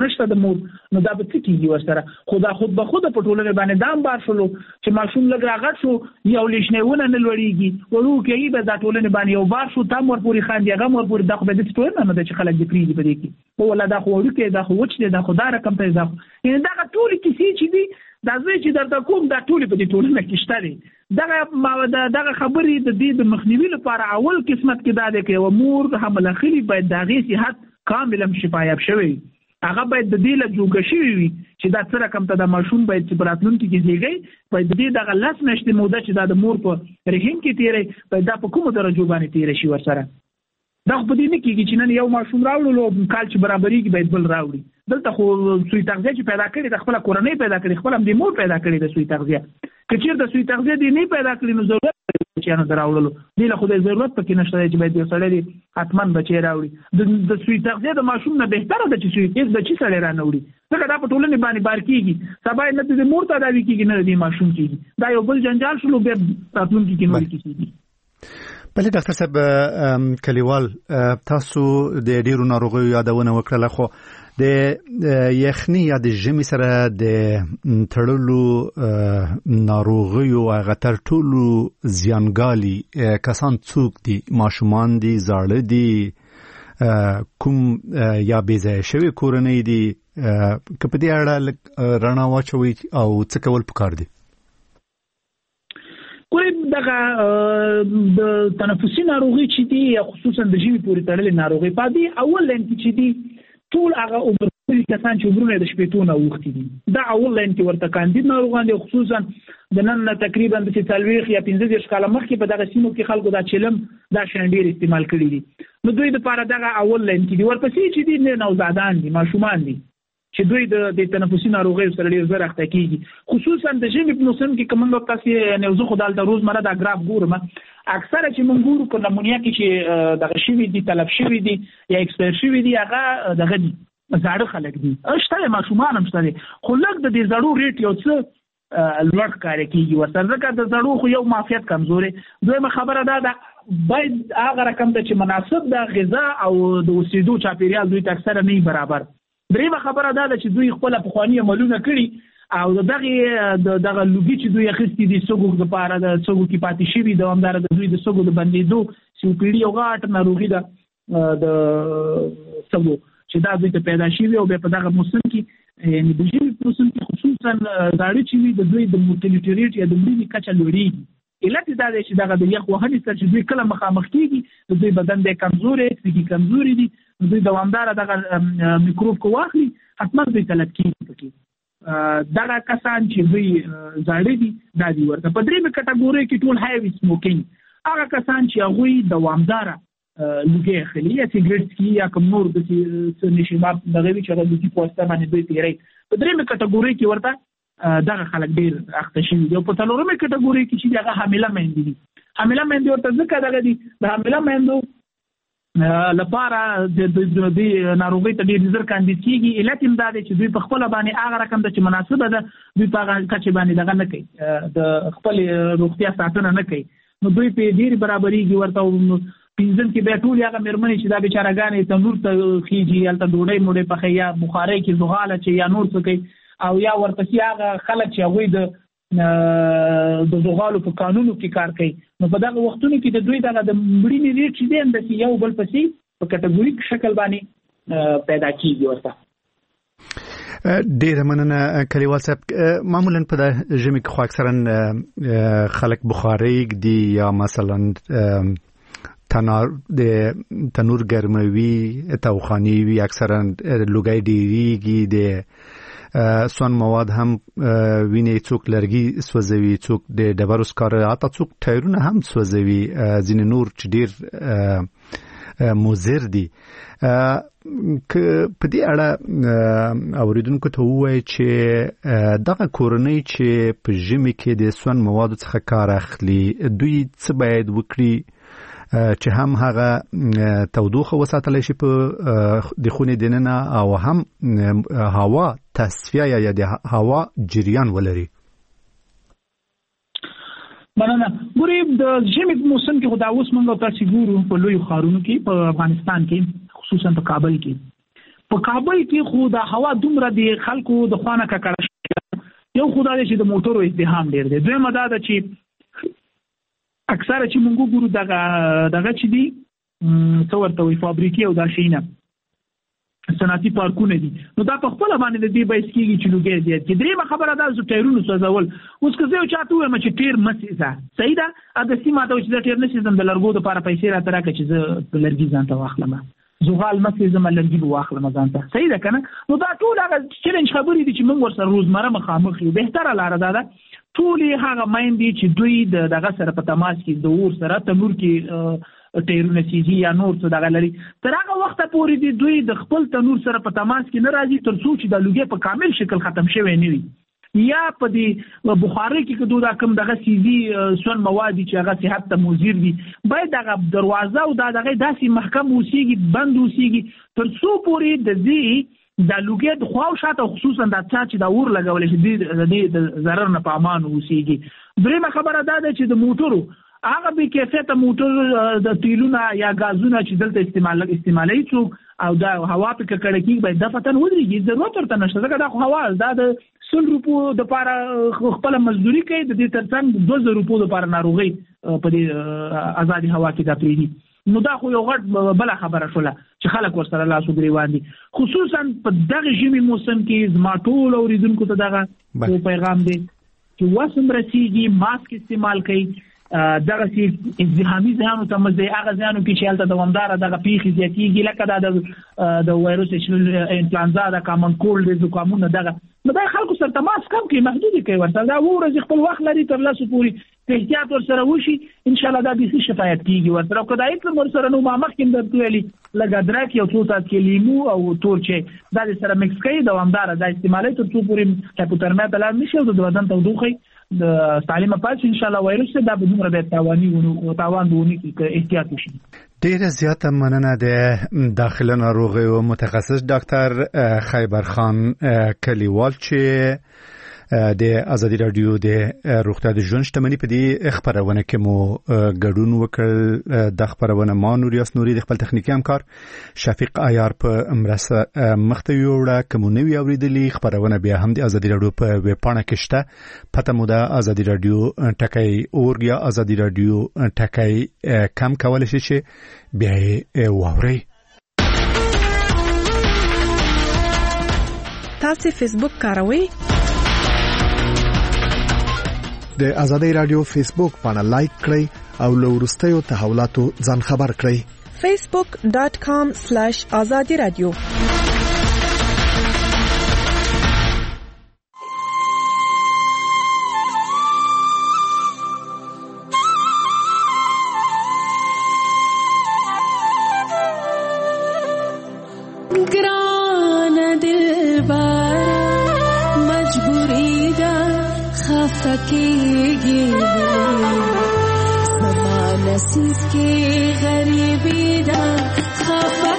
نشته د مور نو دا به څه کیږي ورسره خدا خود به خود په ټولنه باندې دام بار شلو چې ماشوم لګ راغټ شو یو لښنهونه نه لوړیږي ورو کې به دا ټولنه باندې یو بار شو تام ور پوری خان دی هغه ور پوری د خو به د ټولنه نه چې خلک دې پریږي په دې کې ولا دا خو ورو کې دا خو وچ دی دا خو دا رقم ته دا یعنی دا ټول کیسې چې دي دا چې درته کوم دا ټول په دې ټولنه کې شته دي دغه خبرې د دې د مخنیوي لپاره اول قسمت کې دا دی چې مور حمله خلی باید د هغې صحت کاملا شفایاب شوی هغه باید د دې له جوګه شوی وي چې دا څه رقم ته د ماشوم باید چې په راتلونکي کې زیږي باید د دې دغه 10 میاشتې موده چې دا د مور په رحم کې تیری باید دا په کومه درجو باندې تیری شي ورسره دا خو دې نه کېږي چې نن یو ماشوم راوړلو کال چې برابرېږي باید بل راوړي دلته خو سوی تغذیه چې پیدا کړي د خپل کورنۍ پیدا کړي خپل هم د مور پیدا کړي د سوی تغذیه که چېرته د سوی تغذیه دې نه پیدا کړي نو ضرورت چې نه راوړلو دې له خو د ضرورت پکې نشته چې باید یو سړی حتما بچی راوړي د سوی تغذیه د ماشوم نه بهتره ده چې سوی هیڅ بچی سړی را نه وړي ځکه دا په ټولنې باندې بار کېږي سبا نه د مور تداوي کېږي نه د ماشوم کېږي دا یو بل جنجال شلو بیا راتلونکي کې نور کېږي بله ډاکټر صاحب کلیوال تاسو د ډیرو ناروغیو یادونه وکړله خو د یخني یا د ژمي سره د تړلو ناروغیو هغه تر ټولو زیانګالي کسان څوک دي ماشومان دي زاړه دي کوم یا بې ځایه شوي کورنۍ دي که په دې اړه رڼا واچوئ او څه کول پکار دي کوم دغه د تنفسي ناروغي چې دي خصوصا د ژمي پورې تړلې ناروغي په دې اول لاین کې چې دي ټول هغه عمر کسان چې عمرونه د شپې نه وختي دي دا اول لاین کې ورته کاندید ناروغان دي خصوصا د نن تقریبا د 40 یا 15 کال مخکې په دغه سیمو کې خلکو دا چلم دا شانډیر استعمال کړی دي نو دوی د لپاره دغه اول لاین کې دي ورپسې چې دي نوزادان دي ماشومان دي چې دوی د تنفسي ناروغیو سره ډېر زر اخته کیږي خصوصا د ژمي په موسم کې کوم وخت تاسو نه زه خدای د روزمره د ګراف ګورم اکثره چې مونږ ګورو په نمونیا کې چې دغه شوی دي تلف شوی دي یا ایکسپایر شوی دي هغه دغه دي زاړه خلک دي اشته ماشومان هم شته خو لږ د دې زړو ریټ یو څه لوړ کار کوي ورته ځکه د زړو خو یو معافیت کمزوري دویمه خبره ده باید هغه رقم ته چې مناسب د غذا او د اوسېدو چاپیریال دوی اکثره نه برابر دریمه خبره ده چې دوی خپل پخوانی عملونه کړي او دغه لوګي چې دوی اخیستي دي سګو لپاره د سګو کې پاتې شوی د همدار د دوی د سګو د بندېدو سیوپیډي او غاټ ناروغي ده د سګو چې دا دوی ته پیدا شوی او په دغه موسم کې یعنی د ژمي په موسم کې خصوصا زاړه چې وي د دوی د موټیلیټي ریټ یا د مړینې کچه لوړېږي علت دا دی چې دغه د یخ وهنې سره چې دوی کله مخامخ کېږي د دوی بدن د کمزوري فزیکي کمزوري دي دوی دوامدار دغه میکروب کو واخلي حتما دوی تلف کېږي پکې دغه کسان چې دوی زاړه دي دا دي ورته په درېمه کټګورۍ کې ټول هایوي سموکینګ هغه کسان چې هغوی دوامداره لوګي اخلي یا سیګریټ څکي یا کوم نور د نشیمات دغه وی چې د لوګي په واسطه باندې دوی تیری په درېمه کټګورۍ کې ورته دغه خلک ډېر اخته شوي دي او په څلورمه کټګورۍ کې چې هغه حامله میندې دي حامله میندې ورته ځکه دغه دي د حامله میندو لپاره د ناروغۍ ته ډېر زر کاندید کېږي علت یې دا دی چې دوی په خپل باندې هغه رقم ده چې مناسبه ده دوی په هغه کچې باندې دغه نه کوي د خپل روغتیا ساتنه نه کوي نو دوی په ډېر برابرېږي ورته پینځم کې به ټول هغه مېرمنې چې دا بیچارهګانې تنور ته خېږي هلته ډوډۍ موډۍ پخوي یا بخارۍ کې زغاله چې یا نور څه کوي او یا ورپسې هغه خلک چې هغوی د زغالو په قانونو کې کار کوي نو په دغه وختونو کې د دوی دغه د مړینې ریټ چې دی همداسې یو بل پسې په کټګوریک شکل باندې پیدا کېږي ورته ډیره مننه کلیوال صاحب معمولا په ژمي کې خو اکثرا خلک بخارۍ ږدي یا مثلا تنور ګرموي توخاني وي اکثرا لوګي ډیریږي د سون مواد هم ویني څوک لرګي سوځوي څوک د ډبرو سکاره اته څوک ټایرونه هم سوځوي ځین نور چې ډیر مضر دي په دې اړه اوریدونکو ته وایي چې دغه کورنۍ چې په ژمي کې د سون مواد څخه کار اخلي دوی څه باید وکړي چې هم هغه تودوخه وساتل شي په د خونې دننه او هم هوا تصفیه یا د هوا جریان ولري مننه ګوري د ژمي موسم کې خدا اوس موږ تاسو ګورو په لوی ښارونو کې په افغانستان کې خصوصا په کابل کې په کابل کې خو د هوا دومره د خلکو د خوانه ککړه یو خدای چې د موټرو ازدحام ډیر دی. دویمه دا ده چې اکثره چې موږ ګورو دغه چې دي څه ورته وایي فابریکې او دا شیونه صنعتي پارکونه دي، نو دا په خپل باندې د دې بایس کېږي چې لوګي زیات کې. درېمه خبره دا چې ټایرونو سوځول. اوس که زه یو چاته وایم چې ټیر مسیزه صحیح ده، اګه سیمه ته چې دا ټیر نشم د لرګو د لپاره پیسې راته راکړه چې زه لرګي ځان ته واخلم، زغال مسیزه لرګي به واخلم ځان ته، صحیح ده کنه. نو دا ټول هغه چیلنج خبرې دي چې موږ ورسره روزمره مخامخ یو. بهتره لار ده ټول هغه مایندې چې دوی دغه سره په تماس کې د اور سره تنور کې ټیرونه سیزي یا نور څه دغه لري، تر هغه وخته پورې دي دوی د خپل تنور سره په تماس کې نه راځي تر څو چې د لوګي په کامل شکل ختم شوی نه وي، یا په دې بخاري کې کدو دا کم دغه سیزي سون مواد چې هغه صحت ته مضر دي، باید دغه دروازه او دغه داسې محکم اوسېږي، بند اوسېږي تر څو پورې د دې د لوګي د خواو شاته خصوصا د چا چې د اور لګول شي د ضرر نه په امان اوسېږي. درېمه خبره دا ده چې د موټرو هغه به کیفیت موټر د تیلونه یا غازونه چې دلته استعمالي څوک او دا هوا په ککړه کې باید د فتن ودرېږي، ضرورت ورته نشته ځکه دا هوا دا د 100 روپو د لپاره خپل مزدوري کوي، د دې ترڅنګ 2000 روپو د لپاره ناروغي په دې آزادي هوا کې دا پریدي. نو دا خو یو غټ بل خبره شوله چې خلک ورسره لاس وګریوان دي، خصوصا په دغه ژمي موسم کې زما ټول اوریدونکو ته دغه پیغام دی چې وسم رسیږي ماسک استعمال کړئ، دغه سي ازدحامي ځانو ته مزه هغه ځانو کې چې هلته دوامدار دغه پیخي زیاتېږي لکه د وایروس انفلونزا د کامن کولډ د زکامونو دغه، نو دا خلکو سره تماس کم کوي، محدود کوي ورته، دا ورځ خپل وخت لري تر لاسو پوري احتیاط ورسره وشي ان شاء الله دا به شفایت کیږي ورسره. که دا هیڅ ورسره نو ما مخکې درته ویلي لږ ادرک یو څو تات کې لیمو او تور چې دا سره مکس کوي دوامدار دا استعمالي تر څو پوري هایپوترمیا ته لاړ نشي او د بدن تودوخه د تعلیم پاتې ان شاء الله وایروس دا به دومره به تاوان ونی کې احتیاط وشي. ډیره زیاته مننه د داخله ناروغي او متخصص ډاکټر خیبرخان کلیوال چې د ازادي رادیو د روغتیا د ژوند شتمنۍ په دې خبرونه کې مو ګډون وکړ. د خبرونه ما نوریاس نوري د خپل تخنیکی همکار شفیق عیار په مرسته مخته وړه کوم نوی اوریدلی خبرونه بیا هم د ازادي رادیو په ویب پاڼه کې شته، پته مو د ازادي رادیو ټکی اور یا ازادي رادیو ټکی کم کول شي چې بیا واوري. تاسو فیسبوک کاروئ؟ د ازادي رادیو فیسبوک باندې لایک کړئ او له وروستیو تحولاتو ځان خبر کړئ. facebook.com/azadi radio. सकेगी समा नसीब के गरीबी दा खबर